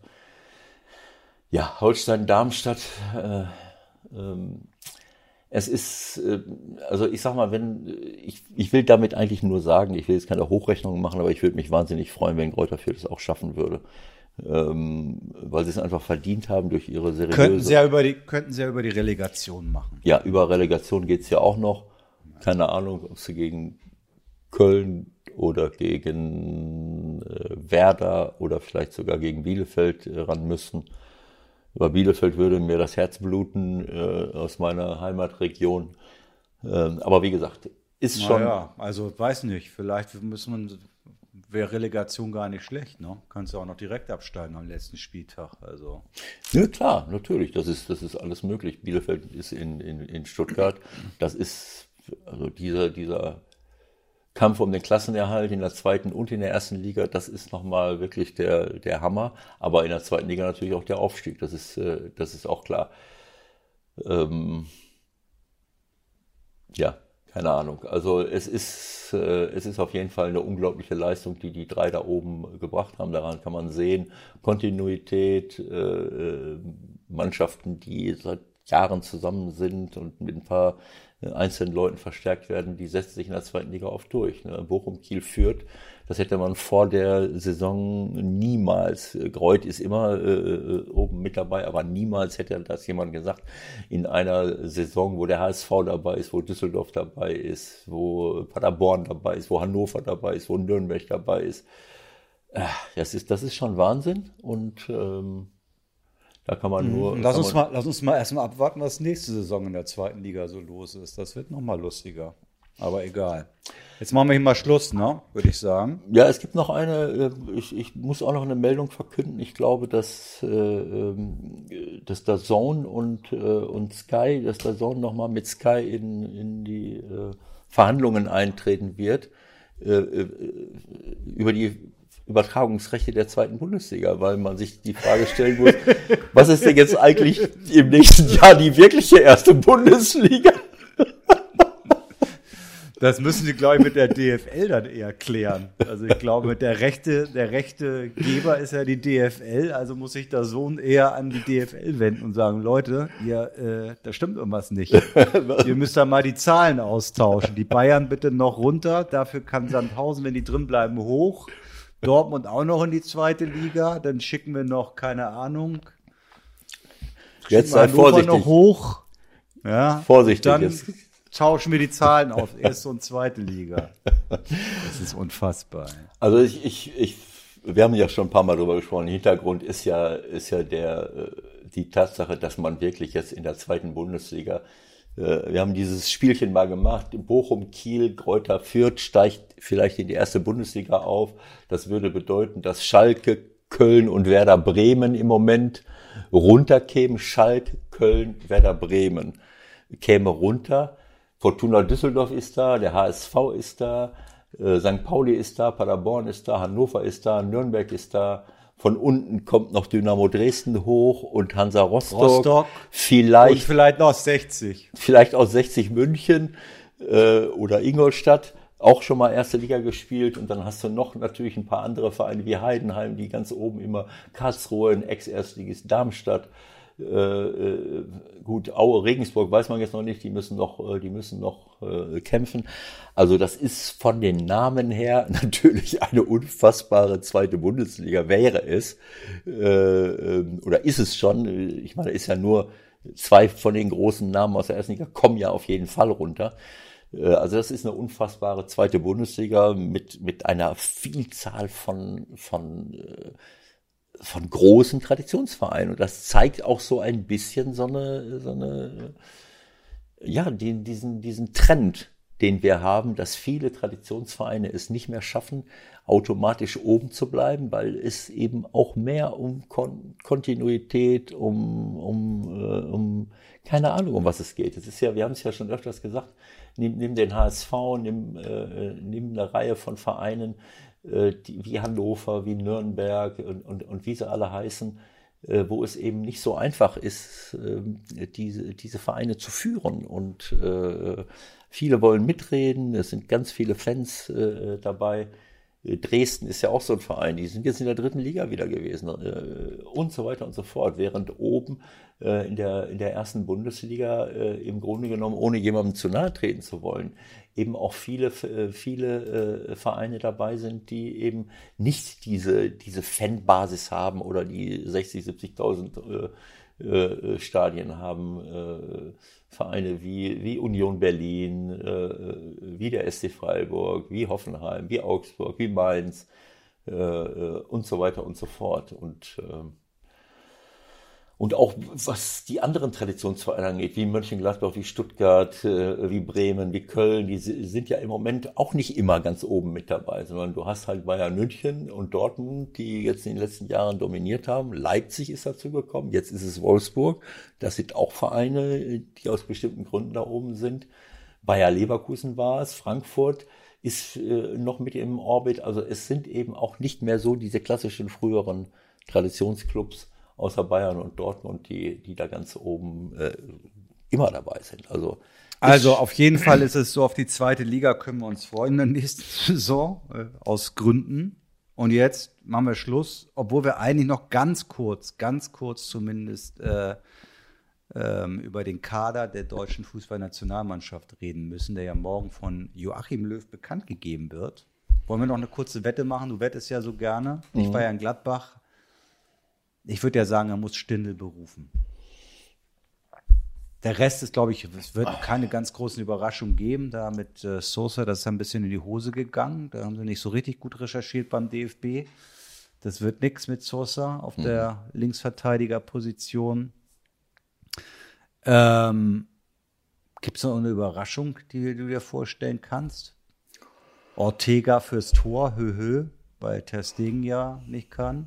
Ja, Holstein-Darmstadt, äh, ähm, es ist, äh, also ich sag mal, wenn, ich, ich will damit eigentlich nur sagen, ich will jetzt keine Hochrechnungen machen, aber ich würde mich wahnsinnig freuen, wenn Greuther Fürth es auch schaffen würde. Ähm, weil sie es einfach verdient haben durch ihre seriöse... Könnten sie ja über die, könnten sie ja über die Relegation machen. Ja, über Relegation geht's ja auch noch. Keine Ahnung, ob sie gegen Köln oder gegen äh, Werder oder vielleicht sogar gegen Bielefeld äh, ran müssen. Über Bielefeld würde mir das Herz bluten äh, aus meiner Heimatregion. Ähm, aber wie gesagt, ist schon... Naja, also weiß nicht, vielleicht müssen wir, wäre Relegation gar nicht schlecht, ne? Kannst du auch noch direkt absteigen am letzten Spieltag, also. Ja, klar, natürlich, das ist, das ist alles möglich. Bielefeld ist in, in, in Stuttgart. Das ist, also dieser, dieser Kampf um den Klassenerhalt in der zweiten und in der ersten Liga, das ist nochmal wirklich der, der Hammer. Aber in der zweiten Liga natürlich auch der Aufstieg, das ist, äh, das ist auch klar. Ähm, ja, keine Ahnung. Also es ist, äh, es ist auf jeden Fall eine unglaubliche Leistung, die die drei da oben gebracht haben. Daran kann man sehen, Kontinuität, äh, Mannschaften, die seit Jahren zusammen sind und mit ein paar äh, einzelnen Leuten verstärkt werden, die setzen sich in der zweiten Liga oft durch. Ne? Bochum, Kiel, Fürth, das hätte man vor der Saison niemals, äh, Greuth ist immer äh, oben mit dabei, aber niemals hätte das jemand gesagt, in einer Saison, wo der H S V dabei ist, wo Düsseldorf dabei ist, wo Paderborn dabei ist, wo Hannover dabei ist, wo Nürnberg dabei ist. Äh, das ist, das ist schon Wahnsinn und ähm, Da kann man nur. Lass kann uns, man, mal, lass uns mal erstmal abwarten, was nächste Saison in der zweiten Liga so los ist. Das wird nochmal lustiger. Aber egal. Jetzt machen wir hier mal Schluss, ne? Würde ich sagen. Ja, es gibt noch eine, ich, ich muss auch noch eine Meldung verkünden. Ich glaube, dass, äh, dass der Zone und, äh, und Sky, dass der Zone nochmal mit Sky in, in die äh, Verhandlungen eintreten wird äh, über die Übertragungsrechte der zweiten Bundesliga, weil man sich die Frage stellen muss, was ist denn jetzt eigentlich im nächsten Jahr die wirkliche erste Bundesliga? Das müssen Sie, glaube ich, mit der D F L dann eher klären. Also ich glaube, mit der Rechte, der rechte Geber ist ja die D F L, also muss sich der Sohn eher an die D F L wenden und sagen, Leute, ihr, äh, da stimmt irgendwas nicht. Ihr müsst da mal die Zahlen austauschen. Die Bayern bitte noch runter, dafür kann Sandhausen, wenn die drin bleiben, hoch. Dortmund auch noch in die zweite Liga, dann schicken wir noch, keine Ahnung, jetzt sei vorsichtig. noch hoch. Ja, Vorsichtig dann jetzt. Tauschen wir die Zahlen auf, erste und zweite Liga. Das ist unfassbar. Also ich, ich, ich, wir haben ja schon ein paar Mal drüber gesprochen. Hintergrund ist ja, ist ja der, die Tatsache, dass man wirklich jetzt in der zweiten Bundesliga, wir haben dieses Spielchen mal gemacht, Bochum, Kiel, Greuther Fürth steigt vielleicht in die erste Bundesliga auf. Das würde bedeuten, dass Schalke, Köln und Werder Bremen im Moment runterkämen. Schalke, Köln, Werder Bremen käme runter. Fortuna Düsseldorf ist da, der H S V ist da, äh, Sankt Pauli ist da, Paderborn ist da, Hannover ist da, Nürnberg ist da. Von unten kommt noch Dynamo Dresden hoch und Hansa Rostock. Rostock vielleicht, und vielleicht noch sechzig. Vielleicht aus sechzig München äh, oder Ingolstadt. Auch schon mal erste Liga gespielt. Und dann hast du noch natürlich ein paar andere Vereine wie Heidenheim, die ganz oben immer, Karlsruhe, ein Ex-Erstligist, Darmstadt. Äh, gut, Aue, Regensburg weiß man jetzt noch nicht, die müssen noch, die müssen noch äh, kämpfen. Also das ist von den Namen her natürlich eine unfassbare zweite Bundesliga, wäre es, äh, oder ist es schon. Ich meine, ist ja nur, zwei von den großen Namen aus der ersten Liga kommen ja auf jeden Fall runter. Äh, also das ist eine unfassbare zweite Bundesliga mit, mit einer Vielzahl von, von äh, von großen Traditionsvereinen. Und das zeigt auch so ein bisschen so eine, so eine, ja, den, diesen, diesen Trend, den wir haben, dass viele Traditionsvereine es nicht mehr schaffen, automatisch oben zu bleiben, weil es eben auch mehr um Kon- Kontinuität, um, um, äh, um, keine Ahnung, um was es geht. Es ist ja, wir haben es ja schon öfters gesagt, nimm, nimm den H S V, nimm, äh, nimm eine Reihe von Vereinen, Die, wie Hannover, wie Nürnberg und, und, und wie sie alle heißen, äh, wo es eben nicht so einfach ist, äh, diese, diese Vereine zu führen. Und äh, viele wollen mitreden, es sind ganz viele Fans äh, dabei. Dresden ist ja auch so ein Verein, die sind jetzt in der dritten Liga wieder gewesen äh, und so weiter und so fort, während oben äh, in der in der ersten Bundesliga äh, im Grunde genommen, ohne jemandem zu nahe treten zu wollen, eben auch viele äh, viele äh, Vereine dabei sind, die eben nicht diese diese Fanbasis haben oder die sechzig, siebzigtausend äh, äh, Stadien haben. Äh, Vereine wie, wie Union Berlin, äh, wie der S C Freiburg, wie Hoffenheim, wie Augsburg, wie Mainz äh, und so weiter und so fort. Und, äh, und auch was die anderen Traditionsvereine angeht, wie Mönchengladbach, wie Stuttgart, äh, wie Bremen, wie Köln, die sind ja im Moment auch nicht immer ganz oben mit dabei, sondern du hast halt Bayern München und Dortmund, die jetzt in den letzten Jahren dominiert haben. Leipzig ist dazu gekommen, jetzt ist es Wolfsburg. Das sind auch Vereine, die aus bestimmten Gründen da oben sind. Bayer Leverkusen war es, Frankfurt ist äh, noch mit im Orbit. Also es sind eben auch nicht mehr so diese klassischen früheren Traditionsclubs, außer Bayern und Dortmund, die, die da ganz oben äh, immer dabei sind. Also, also auf jeden Fall ist es so, auf die zweite Liga können wir uns freuen in der nächsten Saison, äh, aus Gründen. Und jetzt machen wir Schluss, obwohl wir eigentlich noch ganz kurz, ganz kurz zumindest äh, ähm, über den Kader der deutschen Fußballnationalmannschaft reden müssen, der ja morgen von Joachim Löw bekannt gegeben wird. Wollen wir noch eine kurze Wette machen? Du wettest ja so gerne. Mhm. Ich war ja in Gladbach. Ich würde ja sagen, er muss Stindl berufen. Der Rest ist, glaube ich, es wird keine ganz großen Überraschungen geben. Da mit äh, Sosa, das ist ein bisschen in die Hose gegangen. Da haben sie nicht so richtig gut recherchiert beim D F B. Das wird nichts mit Sosa auf Mhm. der Linksverteidigerposition. Ähm, Gibt es noch eine Überraschung, die du dir vorstellen kannst? Ortega fürs Tor, hö, hö, weil Ter Stegen ja nicht kann.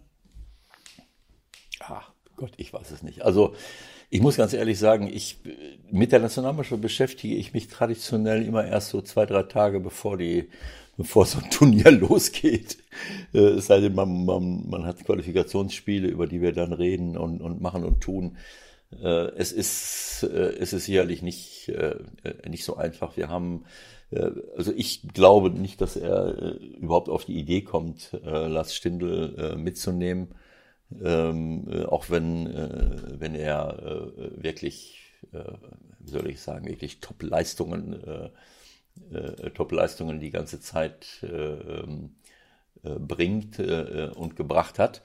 Ach Gott, ich weiß es nicht. Also ich muss ganz ehrlich sagen, ich mit der Nationalmannschaft beschäftige ich mich traditionell immer erst so zwei, drei Tage bevor die, bevor so ein Turnier losgeht. Äh, Es sei denn, man, man, man hat Qualifikationsspiele, über die wir dann reden und, und machen und tun. Äh, Es ist, äh, es ist sicherlich nicht, äh, nicht so einfach. Wir haben, äh, also ich glaube nicht, dass er äh, überhaupt auf die Idee kommt, äh, Lars Stindl äh, mitzunehmen. Ähm, äh, auch wenn, äh, wenn er äh, wirklich, äh, wie soll ich sagen, wirklich Top-Leistungen, äh, äh, Top-Leistungen die ganze Zeit äh, ähm, äh, bringt äh, und gebracht hat.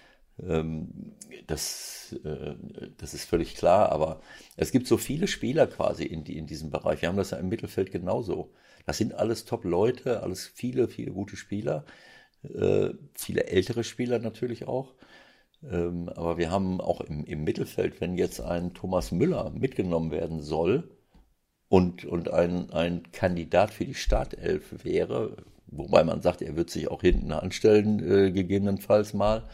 Ähm, das, äh, das ist völlig klar, aber es gibt so viele Spieler quasi in, die, in diesem Bereich. Wir haben das ja im Mittelfeld genauso. Das sind alles Top-Leute, alles viele, viele gute Spieler, äh, viele ältere Spieler natürlich auch. Ähm, aber wir haben auch im, im Mittelfeld, wenn jetzt ein Thomas Müller mitgenommen werden soll und, und ein, ein Kandidat für die Startelf wäre, wobei man sagt, er wird sich auch hinten anstellen, äh, gegebenenfalls mal,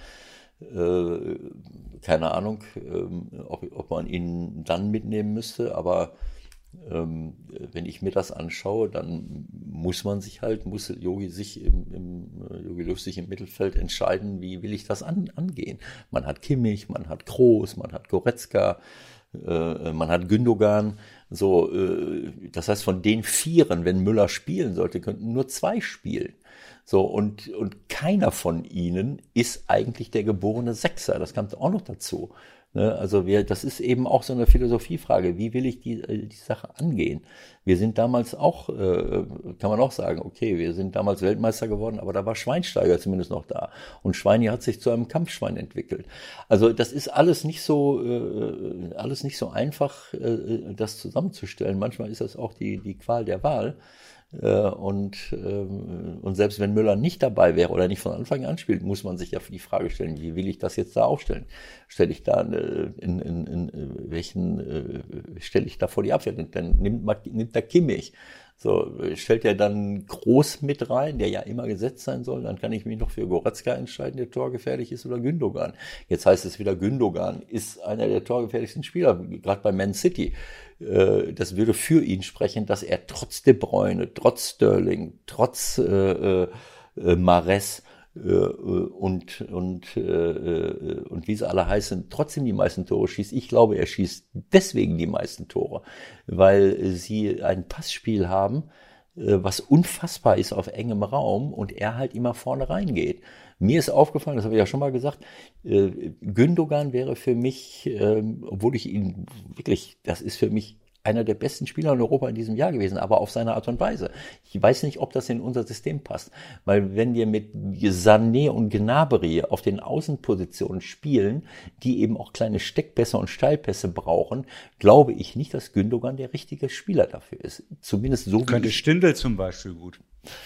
äh, keine Ahnung, ähm, ob, ob man ihn dann mitnehmen müsste, aber ähm, wenn ich mir das anschaue, dann muss man sich halt, muss Jogi sich im, im Jogi Löw sich im Mittelfeld entscheiden, wie will ich das an, angehen. Man hat Kimmich, man hat Kroos, man hat Goretzka, äh, man hat Gündogan. So, äh, das heißt, von den Vieren, wenn Müller spielen sollte, könnten nur zwei spielen. So, und, und keiner von ihnen ist eigentlich der geborene Sechser. Das kommt auch noch dazu. Ne? Also wir, das ist eben auch so eine Philosophiefrage. Wie will ich die, die Sache angehen? Wir sind damals auch, äh, kann man auch sagen, okay, wir sind damals Weltmeister geworden, aber da war Schweinsteiger zumindest noch da. Und Schweini hat sich zu einem Kampfschwein entwickelt. Also das ist alles nicht so, äh, alles nicht so einfach, äh, das zusammenzustellen. Manchmal ist das auch die, die Qual der Wahl. Und, und selbst wenn Müller nicht dabei wäre oder nicht von Anfang an spielt, muss man sich ja die Frage stellen, wie will ich das jetzt da aufstellen? Stelle ich da in, in, in welchen stelle ich da vor die Abwehr? Dann nimmt, man, nimmt der Kimmich. So, stellt er dann Groß mit rein, der ja immer gesetzt sein soll, dann kann ich mich noch für Goretzka entscheiden, der torgefährlich ist, oder Gündogan. Jetzt heißt es wieder, Gündogan ist einer der torgefährlichsten Spieler, gerade bei Man City. Das würde für ihn sprechen, dass er trotz De Bruyne, trotz Sterling, trotz äh, äh, Mahrez äh, und und äh, und wie sie alle heißen, trotzdem die meisten Tore schießt. Ich glaube, er schießt deswegen die meisten Tore, weil sie ein Passspiel haben, was unfassbar ist auf engem Raum und er halt immer vorne reingeht. Mir ist aufgefallen, das habe ich ja schon mal gesagt, äh, Gündogan wäre für mich, ähm, obwohl ich ihn wirklich, das ist für mich einer der besten Spieler in Europa in diesem Jahr gewesen, aber auf seine Art und Weise. Ich weiß nicht, ob das in unser System passt, weil wenn wir mit Sané und Gnabry auf den Außenpositionen spielen, die eben auch kleine Steckpässe und Steilpässe brauchen, glaube ich nicht, dass Gündogan der richtige Spieler dafür ist. Zumindest so Könnte wie ich. Stindl zum Beispiel gut.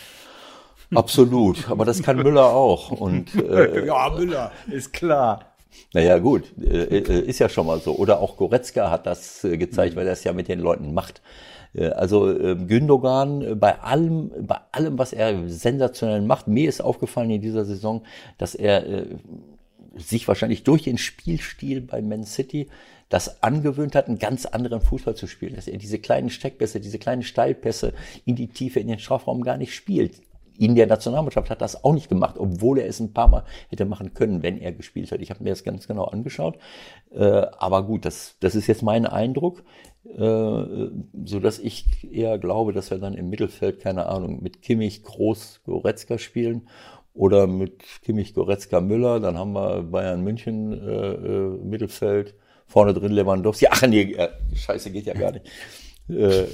Absolut, aber das kann Müller auch. Und äh, Ja, Müller, ist klar. naja, gut, äh, äh, ist ja schon mal so. Oder auch Goretzka hat das äh, gezeigt, weil er es ja mit den Leuten macht. Äh, also äh, Gündogan, äh, bei allem, bei allem, was er sensationell macht, mir ist aufgefallen in dieser Saison, dass er äh, sich wahrscheinlich durch den Spielstil bei Man City das angewöhnt hat, einen ganz anderen Fußball zu spielen. Dass er diese kleinen Steckpässe, diese kleinen Steilpässe in die Tiefe, in den Strafraum gar nicht spielt. In der Nationalmannschaft hat das auch nicht gemacht, obwohl er es ein paar Mal hätte machen können, wenn er gespielt hat. Ich habe mir das ganz genau angeschaut. Äh, aber gut, das, das ist jetzt mein Eindruck, äh, so dass ich eher glaube, dass wir dann im Mittelfeld, keine Ahnung, mit Kimmich, Kroos, Goretzka spielen oder mit Kimmich, Goretzka, Müller. Dann haben wir Bayern München äh, äh, Mittelfeld, vorne drin Lewandowski. Ach nee, äh, Scheiße, geht ja gar nicht. Äh,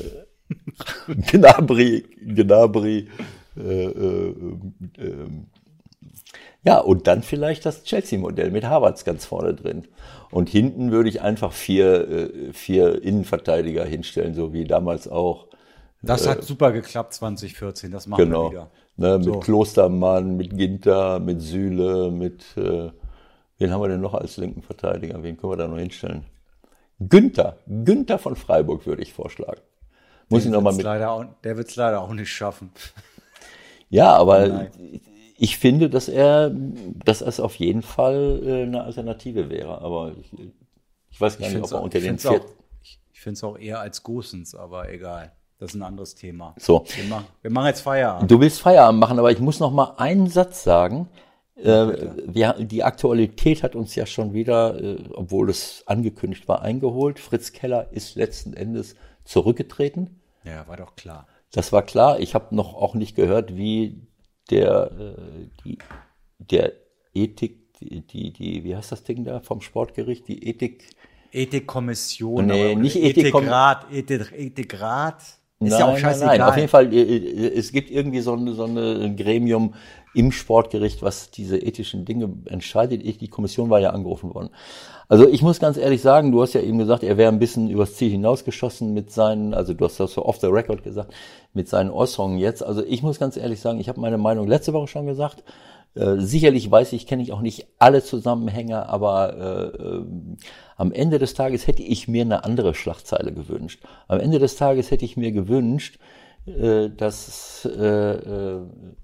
Gnabry, Gnabry. Äh, äh, äh, ja, und dann vielleicht das Chelsea-Modell mit Havertz ganz vorne drin. Und hinten würde ich einfach vier, äh, vier Innenverteidiger hinstellen, so wie damals auch Das äh, hat super geklappt zwanzig vierzehn, das machen genau, wir wieder. ne, mit So. Klostermann, mit Ginter, mit Süle, mit, äh, wen haben wir denn noch als linken Verteidiger? Wen können wir da noch hinstellen? Günther, Günther von Freiburg würde ich vorschlagen. Muss ich noch mal mit. Leider auch, der wird es leider auch nicht schaffen. Ja, aber Nein. ich finde, dass er, dass es auf jeden Fall äh, eine Alternative wäre. Aber ich, ich weiß gar Ich nicht, ob finde er es unter auch, den ich find's vier. auch, ich, ich find's auch eher als Gosens, aber egal. Das ist ein anderes Thema. So, Wir machen, wir machen jetzt Feierabend. du willst Feierabend machen, aber ich muss noch mal einen Satz sagen. Äh, wir, die Aktualität hat uns ja schon wieder, äh, obwohl es angekündigt war, eingeholt. Fritz Keller ist letzten Endes zurückgetreten. Ja, war doch klar. Das war klar. Ich habe noch auch nicht gehört, wie der, äh, die, der Ethik, die, die, die, wie heißt das Ding da vom Sportgericht? Die Ethik. Ethikkommission. Nee, aber- nicht Ethikkom- Ethikrat. Ethik, Ethikrat. Ist Nein, ja auch nein, scheißegal. nein. Auf jeden Fall, äh, es gibt irgendwie so ein, so ein Gremium im Sportgericht, was diese ethischen Dinge entscheidet. Ich, die Kommission war ja angerufen worden. Also ich muss ganz ehrlich sagen, du hast ja eben gesagt, er wäre ein bisschen übers Ziel hinausgeschossen mit seinen, also du hast das so off the record gesagt, mit seinen Äußerungen jetzt. Also ich muss ganz ehrlich sagen, ich habe meine Meinung letzte Woche schon gesagt. Äh, sicherlich weiß ich, kenne ich auch nicht alle Zusammenhänge, aber äh, äh, am Ende des Tages hätte ich mir eine andere Schlagzeile gewünscht. Am Ende des Tages hätte ich mir gewünscht, äh, dass äh, äh,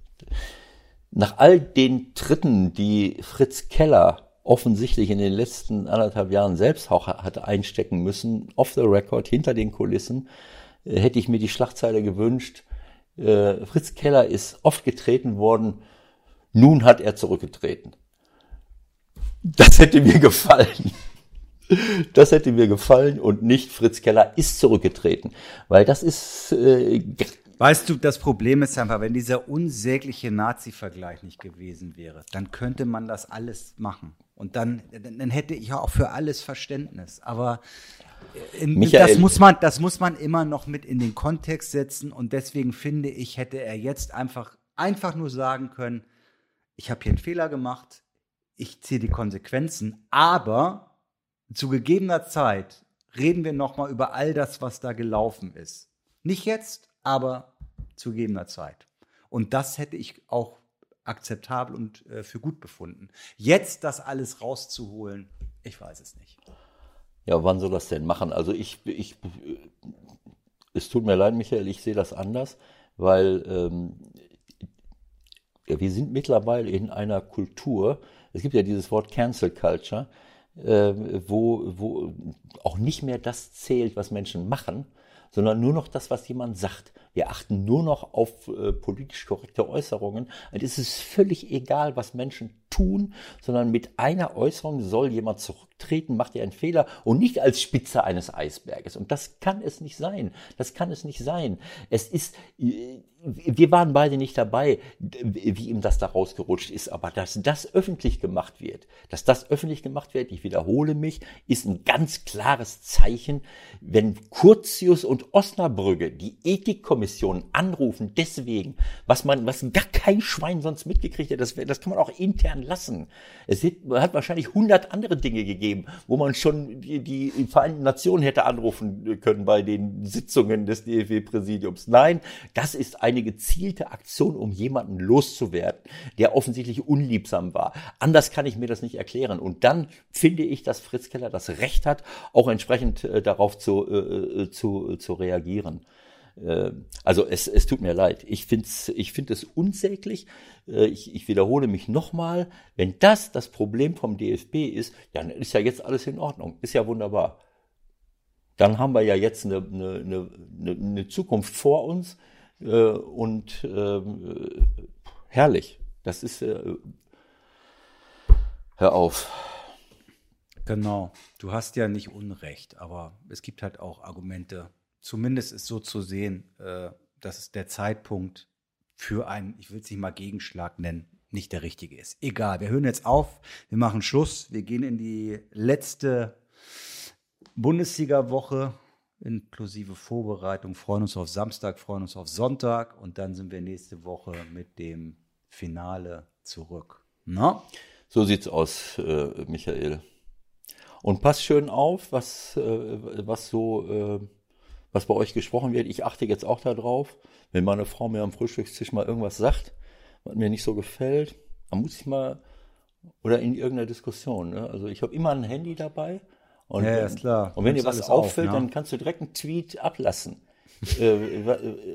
nach all den Tritten, die Fritz Keller offensichtlich in den letzten anderthalb Jahren selbst auch hatte einstecken müssen, off the record, hinter den Kulissen, äh, hätte ich mir die Schlagzeile gewünscht, äh, Fritz Keller ist oft getreten worden, nun hat er zurückgetreten. Das hätte mir gefallen. Das hätte mir gefallen und nicht Fritz Keller ist zurückgetreten. Weil das ist... Äh, Weißt du, das Problem ist einfach, wenn dieser unsägliche Nazi-Vergleich nicht gewesen wäre, dann könnte man das alles machen. Und dann, dann hätte ich auch für alles Verständnis. Aber in, Michael, das muss man, das muss man immer noch mit in den Kontext setzen. Und deswegen finde ich, hätte er jetzt einfach, einfach nur sagen können, ich habe hier einen Fehler gemacht, ich ziehe die Konsequenzen, aber zu gegebener Zeit reden wir nochmal über all das, was da gelaufen ist. Nicht jetzt, aber zu gegebener Zeit. Und das hätte ich auch akzeptabel und äh, für gut befunden. Jetzt das alles rauszuholen, ich weiß es nicht. Ja, wann soll das denn machen? Also ich, ich, es tut mir leid, Michael, ich sehe das anders, weil ähm, ja, wir sind mittlerweile in einer Kultur, es gibt ja dieses Wort Cancel Culture, äh, wo, wo auch nicht mehr das zählt, was Menschen machen, sondern nur noch das, was jemand sagt. Wir achten nur noch auf äh, politisch korrekte Äußerungen. Und es ist völlig egal, was Menschen tun, sondern mit einer Äußerung soll jemand zurücktreten, macht er einen Fehler und nicht als Spitze eines Eisberges. Und das kann es nicht sein. Das kann es nicht sein. Es ist, äh, wir waren beide nicht dabei, wie ihm das da rausgerutscht ist, aber dass das öffentlich gemacht wird, dass das öffentlich gemacht wird, ich wiederhole mich, ist ein ganz klares Zeichen, wenn Curtius und Osnabrügge die Ethikkommission anrufen, deswegen, was man, was gar kein Schwein sonst mitgekriegt hat, das, das kann man auch intern lassen. Es hat wahrscheinlich hundert andere Dinge gegeben, wo man schon die, die Vereinten Nationen hätte anrufen können bei den Sitzungen des D F B-Präsidiums. Nein, das ist eine gezielte Aktion, um jemanden loszuwerden, der offensichtlich unliebsam war. Anders kann ich mir das nicht erklären. Und dann finde ich, dass Fritz Keller das Recht hat, auch entsprechend äh, darauf zu, äh, zu, zu reagieren. Äh, also es, es tut mir leid. Ich finde es ich find es unsäglich. Äh, ich, ich wiederhole mich nochmal. Wenn das das Problem vom D F B ist, dann ist ja jetzt alles in Ordnung. Ist ja wunderbar. Dann haben wir ja jetzt eine, eine, eine, eine Zukunft vor uns. Äh, und äh, herrlich. Das ist, äh, hör auf. Genau. Du hast ja nicht Unrecht, aber es gibt halt auch Argumente. Zumindest ist so zu sehen, äh, dass es der Zeitpunkt für einen, ich will es nicht mal Gegenschlag nennen, nicht der richtige ist. Egal, wir hören jetzt auf, wir machen Schluss, wir gehen in die letzte Bundesliga-Woche, inklusive Vorbereitung, freuen uns auf Samstag, freuen uns auf Sonntag und dann sind wir nächste Woche mit dem Finale zurück. Na? So sieht's aus, äh, Michael. Und pass schön auf, was, äh, was so, äh, was bei euch gesprochen wird. Ich achte jetzt auch darauf, wenn meine Frau mir am Frühstückstisch mal irgendwas sagt, was mir nicht so gefällt, dann muss ich mal, oder in irgendeiner Diskussion, ne? Also ich habe immer ein Handy dabei. Und, ja, ist klar. Und wenn dir was auffällt, auf, ne? dann kannst du direkt einen Tweet ablassen. äh,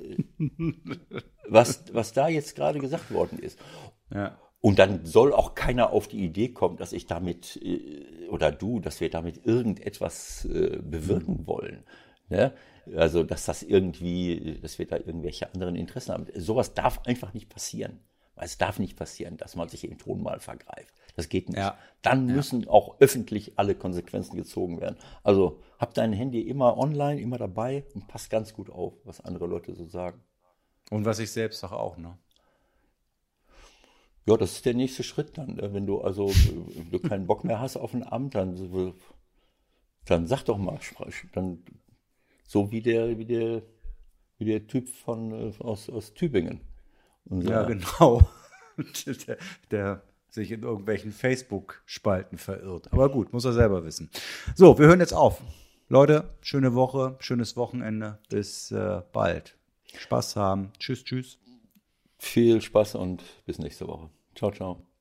was, was da jetzt gerade gesagt worden ist. Ja. Und dann soll auch keiner auf die Idee kommen, dass ich damit, äh, oder du, dass wir damit irgendetwas äh, bewirken wollen. Ne? Also, dass das irgendwie, dass wir da irgendwelche anderen Interessen haben. Sowas darf einfach nicht passieren. Weil es darf nicht passieren, dass man sich im Tonmal vergreift. Das geht nicht. Ja. Dann Ja. müssen auch öffentlich alle Konsequenzen gezogen werden. Also hab dein Handy immer online, immer dabei und pass ganz gut auf, was andere Leute so sagen. Und was ich selbst sage auch, ne? Ja, das ist der nächste Schritt dann. Wenn du also wenn du keinen Bock mehr hast auf ein Amt, dann, dann sag doch mal, dann, so wie der, wie der, wie der Typ von, aus, aus Tübingen. Unser, Ja, genau. der, der sich in irgendwelchen Facebook-Spalten verirrt. Aber gut, muss er selber wissen. So, wir hören jetzt auf. Leute, schöne Woche, schönes Wochenende. Bis äh, bald. Spaß haben. Tschüss, tschüss. Viel Spaß und bis nächste Woche. Ciao, ciao.